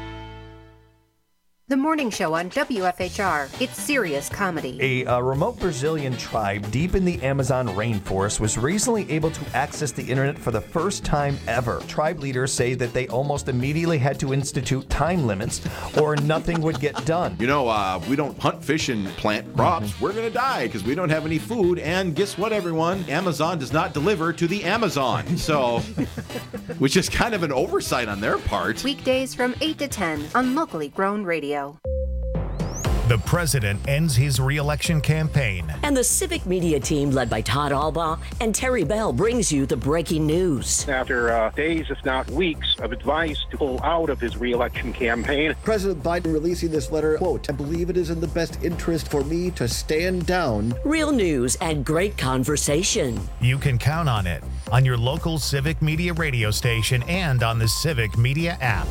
The morning show on W F H R. It's serious comedy. A uh, remote Brazilian tribe deep in the Amazon rainforest was recently able to access the internet for the first time ever. Tribe leaders say that they almost immediately had to institute time limits or nothing would get done. You know, uh, we don't hunt, fish, and plant crops. Mm-hmm. We're going to die because we don't have any food. And guess what, everyone? Amazon does not deliver to the Amazon. So, which is kind of an oversight on their part. Weekdays from eight to ten on locally grown radio. The president ends his re-election campaign. And the Civic Media team, led by Todd Albaugh and Terry Bell, brings you the breaking news. After uh, days, if not weeks, of advice to pull out of his re-election campaign. President Biden releasing this letter, quote, I believe it is in the best interest for me to stand down. Real news and great conversation. You can count on it on your local Civic Media radio station and on the Civic Media app.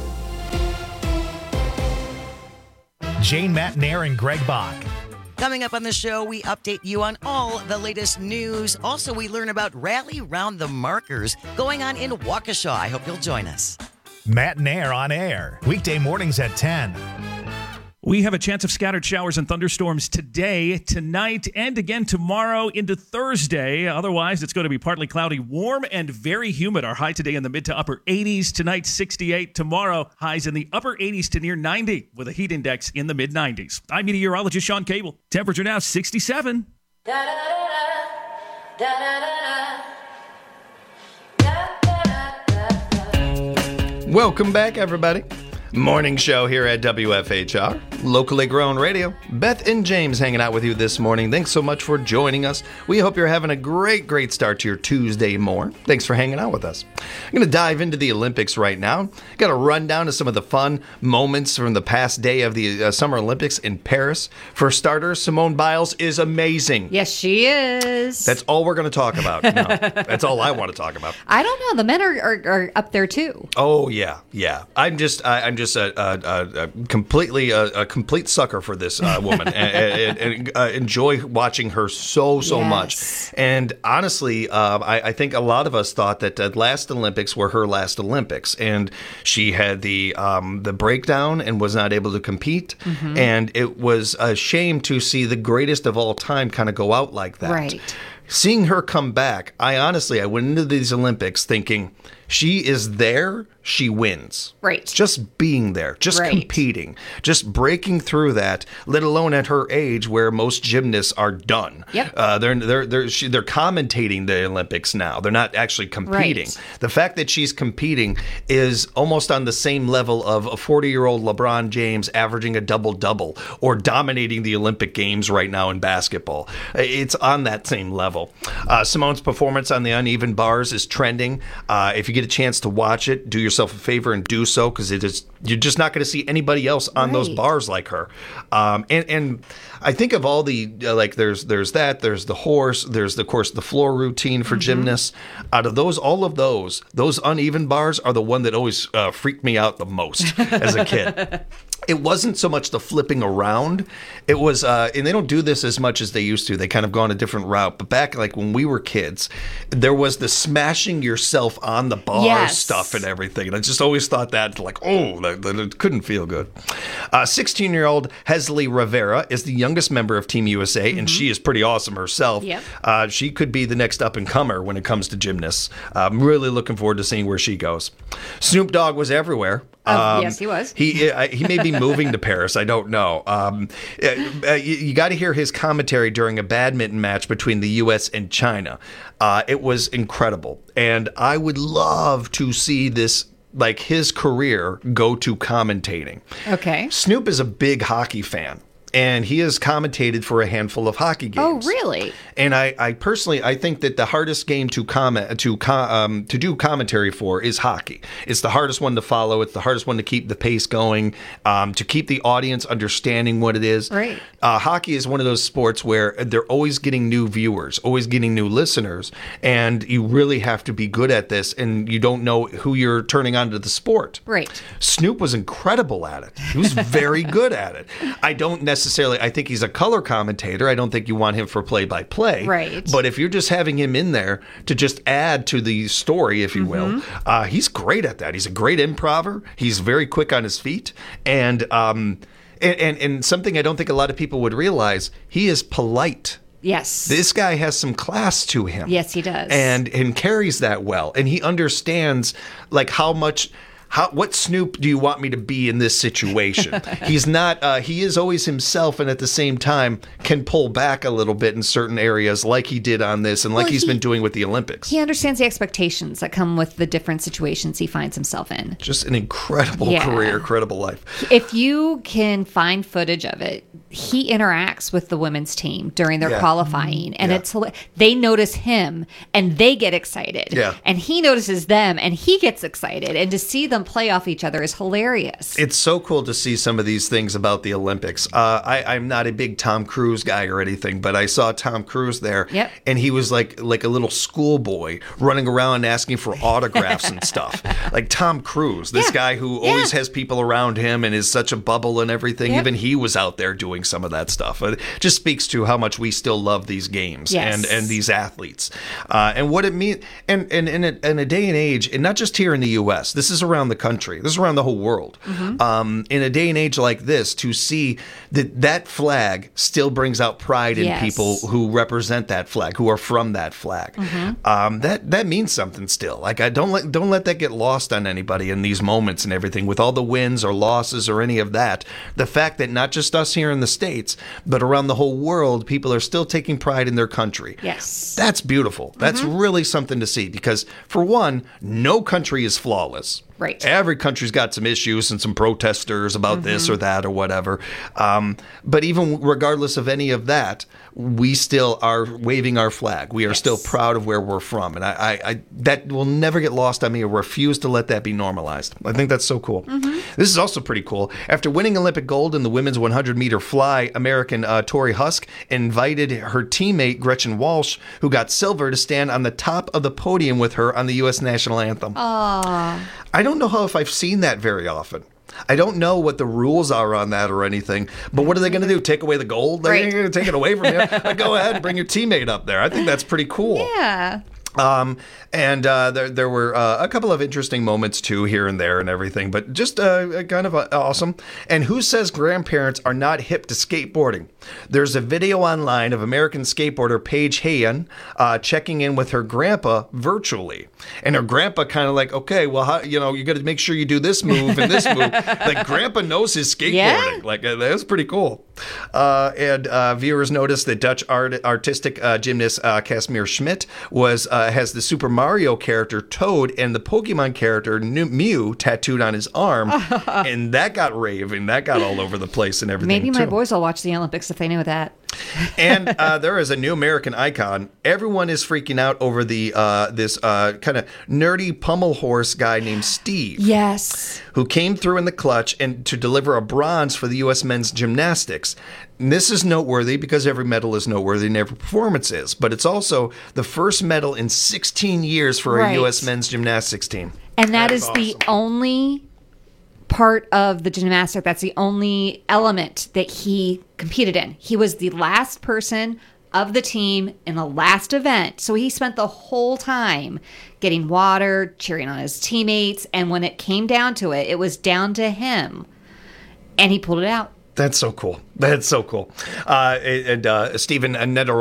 Jane Matnair and Greg Bach. Coming up on the show, we update you on all the latest news. Also, we learn about Rally Round the Markers going on in Waukesha. I hope you'll join us. Matnair on air, weekday mornings at ten. We have a chance of scattered showers and thunderstorms today, tonight, and again tomorrow into Thursday. Otherwise, it's going to be partly cloudy, warm, and very humid. Our high today in the mid to upper eighties. Tonight, sixty-eight. Tomorrow, highs in the upper eighties to near ninety, with a heat index in the mid nineties. I'm meteorologist Sean Cable. Temperature now sixty-seven. Welcome back, everybody. Morning show here at W F H R, locally grown radio. Beth and James hanging out with you this morning. Thanks so much for joining us. We hope you're having a great, great start to your Tuesday morning. Thanks for hanging out with us. I'm going to dive into the Olympics right now. Got a rundown of some of the fun moments from the past day of the uh, Summer Olympics in Paris. For starters, Simone Biles is amazing. Yes, she is. That's all we're going to talk about. No, that's all I want to talk about. I don't know. The men are, are, are up there too. Oh yeah, yeah. I'm just I, I'm just a, a, a completely a, a complete sucker for this uh, woman, and, and, and uh, enjoy watching her so so yes. much. And honestly, uh, I, I think a lot of us thought that the last Olympics were her last Olympics, and she had the um, the breakdown and was not able to compete. Mm-hmm. And it was a shame to see the greatest of all time kind of go out like that. Right. Seeing her come back, I honestly I went into these Olympics thinking she is there, she wins. Right. Just being there, just right. competing, just breaking through that, let alone at her age where most gymnasts are done. Yep. Uh, they're they're they're she, they're commentating the Olympics now. They're not actually competing. Right. The fact that she's competing is almost on the same level of a forty-year-old LeBron James averaging a double-double or dominating the Olympic Games right now in basketball. It's on that same level. Uh, Simone's performance on the uneven bars is trending. Uh, if you get a chance to watch it, do yourself a favor and do so, because it is you're just not going to see anybody else on right. those bars like her. Um, and and I think of all the uh, like there's there's that there's the horse there's of course the floor routine for mm-hmm. gymnasts. Out of those, all of those those uneven bars are the one that always uh, freaked me out the most as a kid. it wasn't so much the flipping around. It was, uh, and they don't do this as much as they used to. They kind of gone a different route. But back like when we were kids, there was the smashing yourself on the bar Yes. stuff and everything. And I just always thought that like, oh, that, that it couldn't feel good. Uh, sixteen-year-old Hesley Rivera is the youngest member of Team U S A, and she is pretty awesome herself. Yep. Uh, she could be the next up-and-comer when it comes to gymnasts. Uh, I'm really looking forward to seeing where she goes. Snoop Dogg was everywhere. Oh, yes, he was. He uh, he may be moving to Paris. I don't know. Um, uh, uh, you you got to hear his commentary during a badminton match between the U S and China. Uh, it was incredible, and I would love to see this, like his career, go to commentating. Okay. Snoop is a big hockey fan. And he has commentated for a handful of hockey games. Oh, really? And I, I personally, I think that the hardest game to comment to co- um, to do commentary for is hockey. It's the hardest one to follow. It's the hardest one to keep the pace going, um, to keep the audience understanding what it is. Right. Uh, hockey is one of those sports where they're always getting new viewers, always getting new listeners, and you really have to be good at this. And you don't know who you're turning on to the sport. Right. Snoop was incredible at it. He was very good at it. I don't necessarily. Necessarily, I think he's a color commentator. I don't think you want him for play-by-play. Right. But if you're just having him in there to just add to the story, if you will, uh, he's great at that. He's a great improver. He's very quick on his feet. And, um, and, and, and something I don't think a lot of people would realize, he is polite. Yes. This guy has some class to him. Yes, he does. And, and carries that well. And he understands like how much... How, what Snoop do you want me to be in this situation? He's not, uh, he is always himself, and at the same time can pull back a little bit in certain areas like he did on this and like Well, he's he- been doing with the Olympics. He understands the expectations that come with the different situations he finds himself in. Just an incredible Yeah. career, incredible life. If you can find footage of it, he interacts with the women's team during their Yeah. qualifying, and Yeah. it's hila- they notice him and they get excited. Yeah. And he notices them and he gets excited, and to see them play off each other is hilarious. It's so cool to see some of these things about the Olympics. Uh, I, I'm not a big Tom Cruise guy or anything, but I saw Tom Cruise there, Yep. and he was like like a little schoolboy running around asking for autographs and stuff. Like Tom Cruise, this Yeah. guy who Yeah. always has people around him and is such a bubble and everything. Yep. Even he was out there doing some of that stuff. It just speaks to how much we still love these games Yes. and and these athletes, uh, and what it means. And and in a, in a day and age, and not just here in the U S, this is around the country. This is around the whole world. Mm-hmm. Um, in a day and age like this, to see that that flag still brings out pride in Yes. people who represent that flag, who are from that flag. Mhm. Um, that that means something still. Like I don't let don't let that get lost on anybody in these moments and everything. With all the wins or losses or any of that, the fact that not just us here in the States, but around the whole world, people are still taking pride in their country. Yes. That's beautiful. That's Mhm. really something to see because, for one, no country is flawless. Right. Every country's got some issues and some protesters about this Mhm. or that or whatever. Um, but even regardless of any of that, we still are waving our flag. We are still proud of where we're from. And I, I, I that will never get lost on me. I refuse to let that be normalized. I think that's so cool. This is also pretty cool. After winning Olympic gold in the women's one hundred meter fly, American uh, Tori Husk invited her teammate Gretchen Walsh, who got silver, to stand on the top of the podium with her on the U S national anthem. Aww. I don't know how if I've seen that very often. I don't know what the rules are on that or anything, but what are they going to do? Take away the gold? They're Right. going to take it away from you? Like, go ahead and bring your teammate up there. I think that's pretty cool. Yeah. Um, and uh, there there were uh, a couple of interesting moments too here and there and everything, but just uh, kind of uh, awesome. And who says grandparents are not hip to skateboarding? There's a video online of American skateboarder Paige Hayen uh, checking in with her grandpa virtually, and her grandpa kind of like, okay, well, how, you know, you got to make sure you do this move and this move. Like grandpa knows his skateboarding. Yeah. Like uh, that was pretty cool. Uh, and uh, viewers noticed that Dutch art, artistic uh, gymnast uh, Casimir Schmidt was uh, has the Super Mario character Toad and the Pokemon character Mew tattooed on his arm, and that got rave and that got all over the place and everything. Maybe my too. boys will watch the Olympics if they know that. And uh, there is a new American icon. Everyone is freaking out over the uh, this uh, kind of nerdy pommel horse guy named Steve. Yes. Who came through in the clutch and to deliver a bronze for the U S men's gymnastics. And this is noteworthy because every medal is noteworthy and every performance is, but it's also the first medal in sixteen years for Right. a U S men's gymnastics team. And that That is is the only part of the gymnastics. That's the only element that he competed in. He was the last person of the team in the last event. So he spent the whole time getting water, cheering on his teammates. And when it came down to it, it was down to him. And he pulled it out. That's so cool. That's so cool. Uh, and uh, Stephen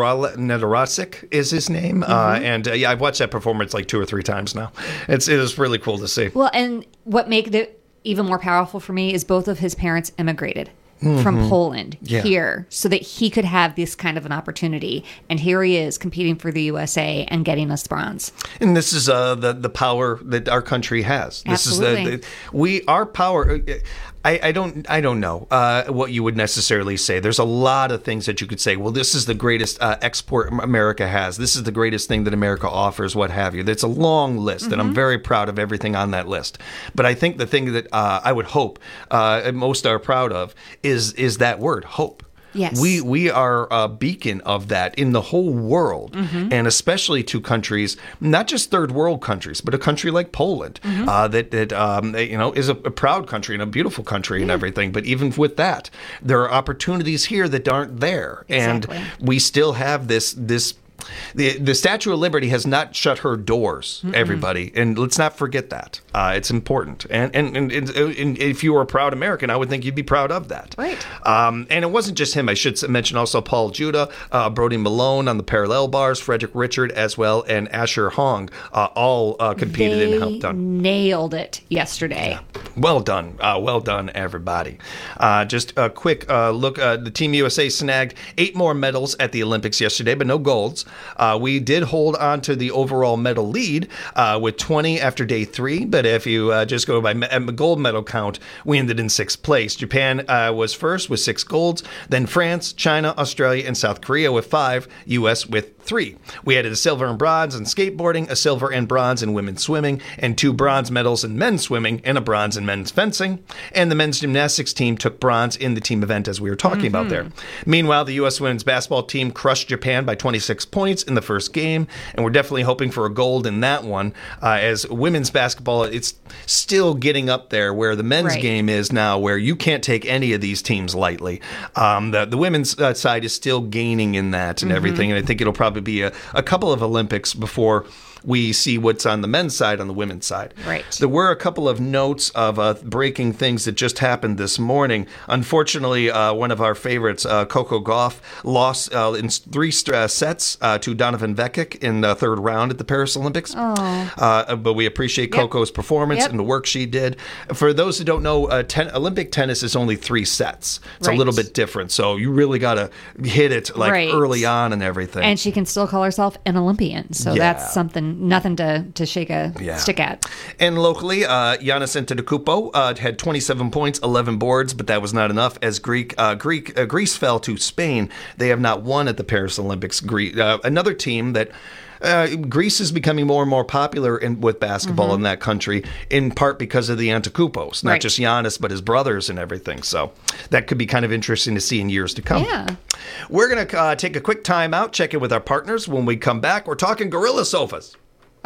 Nedorosik is his name. Mm-hmm. Uh, and uh, yeah, I've watched that performance like two or three times now. It's it was really cool to see. Well, and what made it even more powerful for me is both of his parents immigrated mm-hmm. from Poland yeah. here so that he could have this kind of an opportunity. And here he is competing for the U S A and getting us bronze. And this is uh, the the power that our country has. This Absolutely. is the, the we our power. I, I don't I don't know uh, what you would necessarily say. There's a lot of things that you could say. Well, this is the greatest uh, export America has. This is the greatest thing that America offers, what have you. It's a long list, mm-hmm. and I'm very proud of everything on that list. But I think the thing that uh, I would hope uh, most are proud of is is that word, hope. Yes. We we are a beacon of that in the whole world, mm-hmm. and especially to countries, not just third world countries, but a country like Poland, mm-hmm. uh, that that um, you know is a, a proud country and a beautiful country yeah. and everything. But even with that, there are opportunities here that aren't there, exactly. and we still have this this. The the Statue of Liberty has not shut her doors, Mm-mm. everybody, and let's not forget that. Uh, it's important, and and, and and and if you were a proud American, I would think you'd be proud of that. Right. Um, and it wasn't just him. I should mention also Paul Judah, uh, Brody Malone on the parallel bars, Frederick Richard as well, and Asher Hong, uh, all uh, competed they and helped done. Nailed it yesterday. Yeah. Well done, uh, well done, everybody. Uh, just a quick uh, look. Uh, the Team U S A snagged eight more medals at the Olympics yesterday, but no golds. Uh, we did hold on to the overall medal lead uh, with twenty after day three, but if you uh, just go by me- gold medal count, we ended in sixth place. Japan uh, was first with six golds, then France, China, Australia, and South Korea with five, U S with three. We added a silver and bronze in skateboarding, a silver and bronze in women's swimming, and two bronze medals in men's swimming, and a bronze in men's fencing. And the men's gymnastics team took bronze in the team event, as we were talking Mm-hmm. about there. Meanwhile, the U S women's basketball team crushed Japan by twenty-six points in the first game, and we're definitely hoping for a gold in that one. Uh, as women's basketball, it's still getting up there where the men's Right. game is now, where you can't take any of these teams lightly. Um, the, the women's uh, side is still gaining in that and Mhm. everything, and I think it'll probably be a, a couple of Olympics before we see what's on the men's side, on the women's side. Right. There were a couple of notes of uh, breaking things that just happened this morning. Unfortunately, uh, one of our favorites, uh, Coco Gauff, lost uh, in three uh, sets uh, to Donovan Vekic in the third round at the Paris Olympics. Oh. Uh, but we appreciate Yep. Coco's performance Yep. and the work she did. For those who don't know, uh, ten- Olympic tennis is only three sets. It's Right. a little bit different. So you really got to hit it like Right. early on and everything. And she can still call herself an Olympian. So Yeah. that's something, nothing to, to shake a Yeah. stick at. And locally, uh, Giannis Antetokounmpo uh, had twenty-seven points, eleven boards, but that was not enough as Greek, uh, Greek, uh, Greece fell to Spain. They have not won at the Paris Olympics. Gre- uh, another team that uh, Greece is becoming more and more popular in, with basketball Mhm. in that country, in part because of the Antetokounmpos, not Right. just Giannis, but his brothers and everything. So that could be kind of interesting to see in years to come. Yeah. We're going to uh, take a quick time out, check in with our partners. When we come back, we're talking Gorilla Sofas.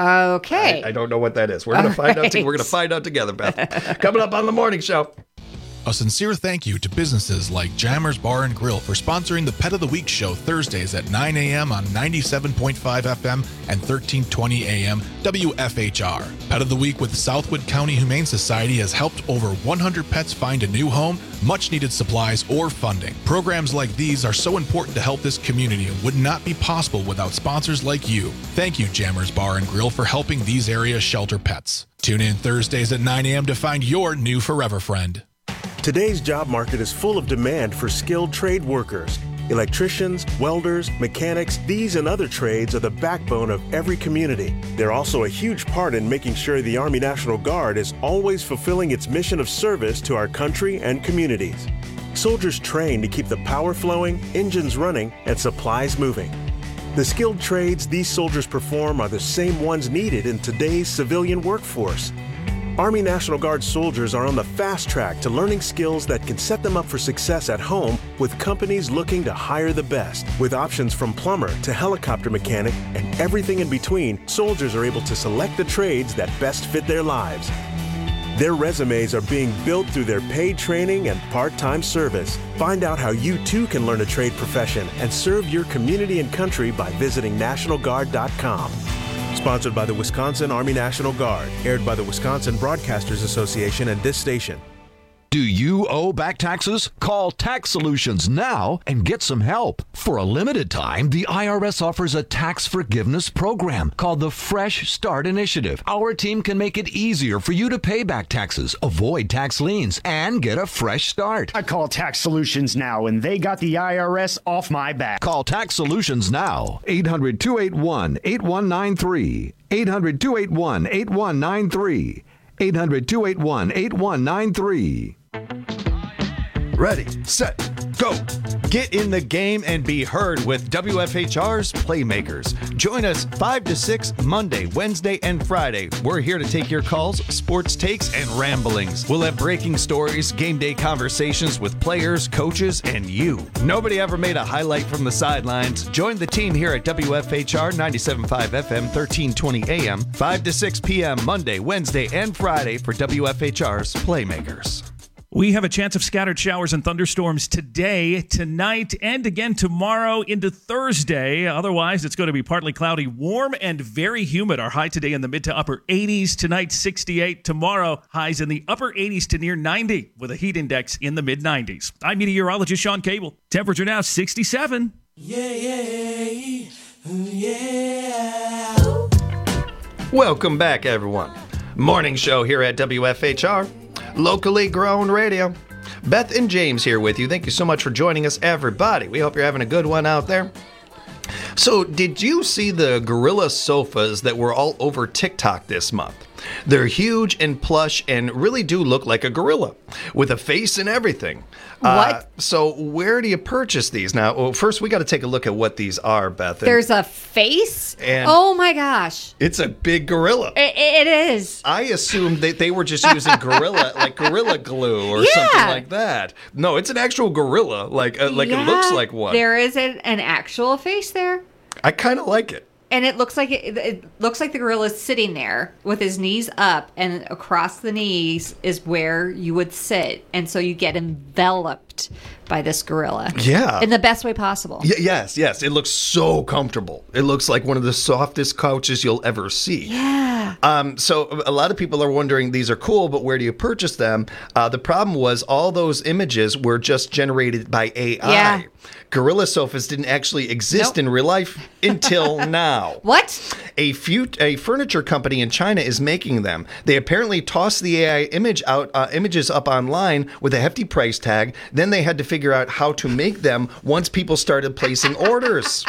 Okay. I, I don't know what that is. We're going to find out. right. We're going to find out together, Beth. Coming up on the morning show. A sincere thank you to businesses like Jammers Bar and Grill for sponsoring the Pet of the Week show Thursdays at nine a.m. on ninety-seven point five F M and thirteen twenty A M W F H R. Pet of the Week with Southwood County Humane Society has helped over one hundred pets find a new home, much needed supplies, or funding. Programs like these are so important to help this community and would not be possible without sponsors like you. Thank you, Jammers Bar and Grill, for helping these areas shelter pets. Tune in Thursdays at nine a.m. to find your new forever friend. Today's job market is full of demand for skilled trade workers. Electricians, welders, mechanics, these and other trades are the backbone of every community. They're also a huge part in making sure the Army National Guard is always fulfilling its mission of service to our country and communities. Soldiers train to keep the power flowing, engines running, and supplies moving. The skilled trades these soldiers perform are the same ones needed in today's civilian workforce. Army National Guard soldiers are on the fast track to learning skills that can set them up for success at home with companies looking to hire the best. With options from plumber to helicopter mechanic and everything in between, soldiers are able to select the trades that best fit their lives. Their resumes are being built through their paid training and part-time service. Find out how you too can learn a trade profession and serve your community and country by visiting National Guard dot com. Sponsored by the Wisconsin Army National Guard. Aired by the Wisconsin Broadcasters Association and this station. Do you owe back taxes? Call Tax Solutions now and get some help. For a limited time, the I R S offers a tax forgiveness program called the Fresh Start Initiative. Our team can make it easier for you to pay back taxes, avoid tax liens, and get a fresh start. I call Tax Solutions now, and they got the I R S off my back. Call Tax Solutions now. eight hundred, two eight one, eight one nine three. eight hundred, two eight one, eight one nine three. eight hundred, two eight one, eight one nine three. Ready, set, go. Get in the game and be heard with W F H R's Playmakers. Join us five to six Monday, Wednesday, and Friday. We're here to take your calls, sports takes, and ramblings. We'll have breaking stories, game day conversations with players, coaches, and you. Nobody ever made a highlight from the sidelines. Join the team here at W F H R ninety-seven point five F M, thirteen twenty A M, five to six p.m. Monday, Wednesday, and Friday for W F H R's Playmakers. We have a chance of scattered showers and thunderstorms today, tonight, and again tomorrow into Thursday. Otherwise, it's going to be partly cloudy, warm, and very humid. Our high today in the mid to upper eighties. Tonight, sixty-eight. Tomorrow, highs in the upper eighties to near ninety, with a heat index in the mid nineties. I'm meteorologist Sean Cable. Temperature now sixty-seven. Yeah, yeah, yeah. Welcome back, everyone. Morning show here at W F H R. Locally grown radio. Beth and James here with you. Thank you so much for joining us, everybody. We hope you're having a good one out there. So, did you see the gorilla sofas that were all over TikTok this month? They're huge and plush and really do look like a gorilla with a face and everything. What? Uh, so where do you purchase these? Now, well, first we got to take a look at what these are, Beth. And There's a face? And- Oh my gosh. it's a big gorilla. It, it is. I assumed that they were just using gorilla, like gorilla glue or Yeah. something like that. No, it's an actual gorilla, like uh, like it looks Yeah, like one. There is an, an actual face there. I kind of like it. And it looks like it, it looks like the gorilla is sitting there with his knees up, and across the knees is where you would sit, and so you get enveloped by this gorilla. Yeah. In the best way possible. Y- yes, yes. It looks so comfortable. It looks like one of the softest couches you'll ever see. Yeah. Um, so a lot of people are wondering, these are cool, but where do you purchase them? Uh, the problem was all those images were just generated by A I. Yeah. Gorilla sofas didn't actually exist Nope. in real life until now. What? A few, a furniture company in China is making them. They apparently tossed the A I image out, uh, images up online with a hefty price tag. Then they had to figure out how to make them once people started placing orders.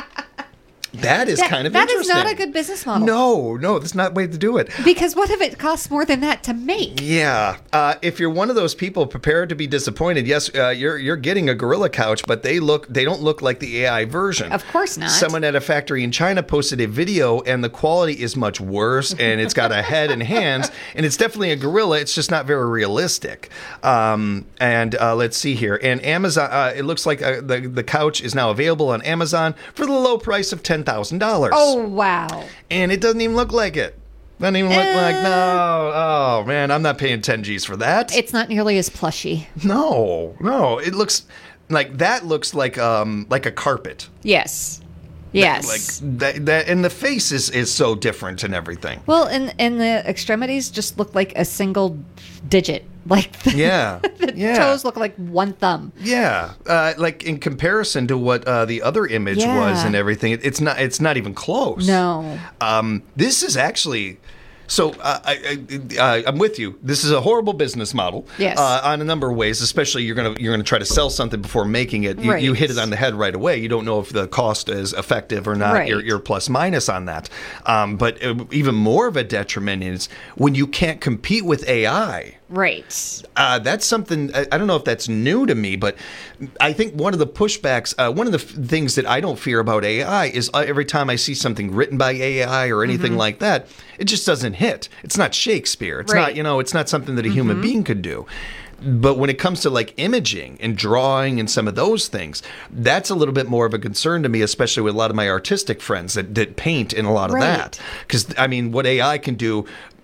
That is That- kind of that is interesting. not a good business model. No, no, that's not the way to do it. Because what if it costs more than that to make? Yeah, uh, if you're one of those people prepared to be disappointed, yes, uh, you're you're getting a gorilla couch, but they look they don't look like the A I version. Of course not. Someone at a factory in China posted a video, and the quality is much worse. And it's got a head and hands, and it's definitely a gorilla. It's just not very realistic. Um, and uh, let's see here, and Amazon. Uh, it looks like uh, the the couch is now available on Amazon for the low price of ten thousand dollars. Oh, wow. And it doesn't even look like it. Doesn't even look like, no, oh man, I'm not paying ten G's for that. It's not nearly as plushy. No, no, it looks like, that looks like um like a carpet. Yes. Yes. Like that, that and the face is, is so different and everything. Well, and, and the extremities just look like a single digit. Like the, Yeah, the yeah. toes look like one thumb. Yeah, uh, like in comparison to what uh, the other image Yeah. was and everything, it, it's not it's not even close. No. Um, this is actually. So uh, I, I, uh, I'm with you. This is a horrible business model. Yes. Uh, on a number of ways, especially you're gonna you're gonna try to sell something before making it. You, Right. you hit it on the head right away. You don't know if the cost is effective or not. Right. You're, you're plus minus on that. Um, but uh, even more of a detriment is when you can't compete with A I. Right. Uh, that's something, I I don't know if that's new to me, but I think one of the pushbacks, uh, one of the f- things that I don't fear about A I is uh, every time I see something written by A I or anything Mhm. like that, it just doesn't hit. It's not Shakespeare. It's Right. not, you know, it's not something that a human Mhm. being could do. But when it comes to like imaging and drawing and some of those things, that's a little bit more of a concern to me, especially with a lot of my artistic friends that, that paint and a lot of Right. that. Because, I mean, what A I can do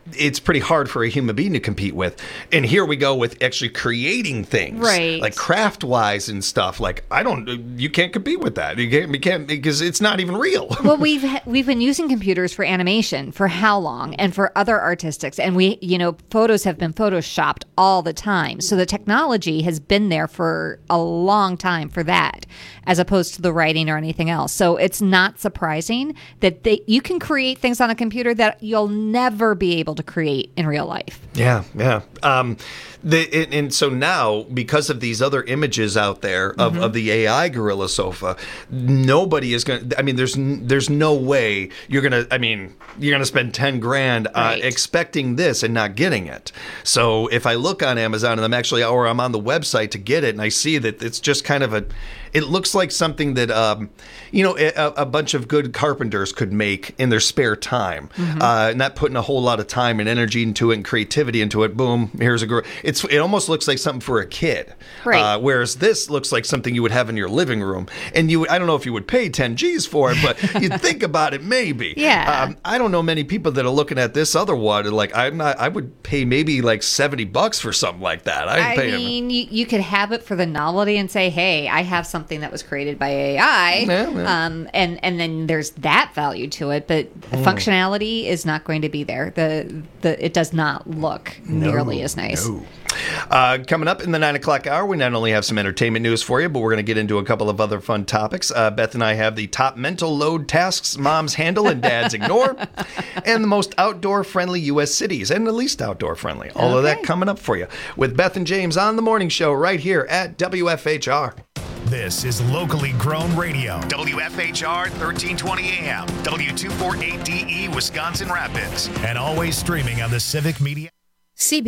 it's pretty hard for a human being to compete with. And here we go with actually creating things, Right. like craft wise and stuff. Like I don't, you can't compete with that. You can't, you can't because it's not even real. Well, we've we've been using computers for animation for how long, and for other artistics, and we, you know, photos have been photoshopped all the time. So the technology has been there for a long time for that, as opposed to the writing or anything else. So it's not surprising that they, you can create things on a computer that you'll never be able to create in real life. Yeah, yeah. Um, the, and, and so now, because of these other images out there of, Mhm. of the A I gorilla sofa, nobody is going to, I mean, there's n- there's no way you're going to, I mean, you're going to spend ten grand uh, Right. expecting this and not getting it. So if I look on Amazon and I'm actually, or I'm on the website to get it and I see that it's just kind of a, it looks like something that, um, you know, a, a bunch of good carpenters could make in their spare time, Mhm. uh, not putting a whole lot of time and energy into it and creativity into it. Boom, here's a girl. It's it almost looks like something for a kid, Right. Uh, whereas this looks like something you would have in your living room. And you, I don't know if you would pay ten G's for it, but you'd think about it maybe. Yeah. Um, I don't know many people that are looking at this other one and like I'm not. I would pay maybe like seventy bucks for something like that. I'd I pay mean, you, you could have it for the novelty and say, "Hey, I have something that was created by A I," Yeah, yeah. Um, and and then there's that value to it. But the Mm. functionality is not going to be there. The the it does not look nearly as nice. No. Uh, coming up in the nine o'clock hour, we not only have some entertainment news for you, but we're going to get into a couple of other fun topics. Uh, Beth and I have the top mental load tasks moms handle and dads ignore, and the most outdoor friendly U S cities and the least outdoor friendly. All of that coming up for you with Beth and James on the morning show right here at W F H R. This is locally grown radio. W F H R thirteen twenty A M, W two forty-eight D E, Wisconsin Rapids, and always streaming on the Civic Media. C B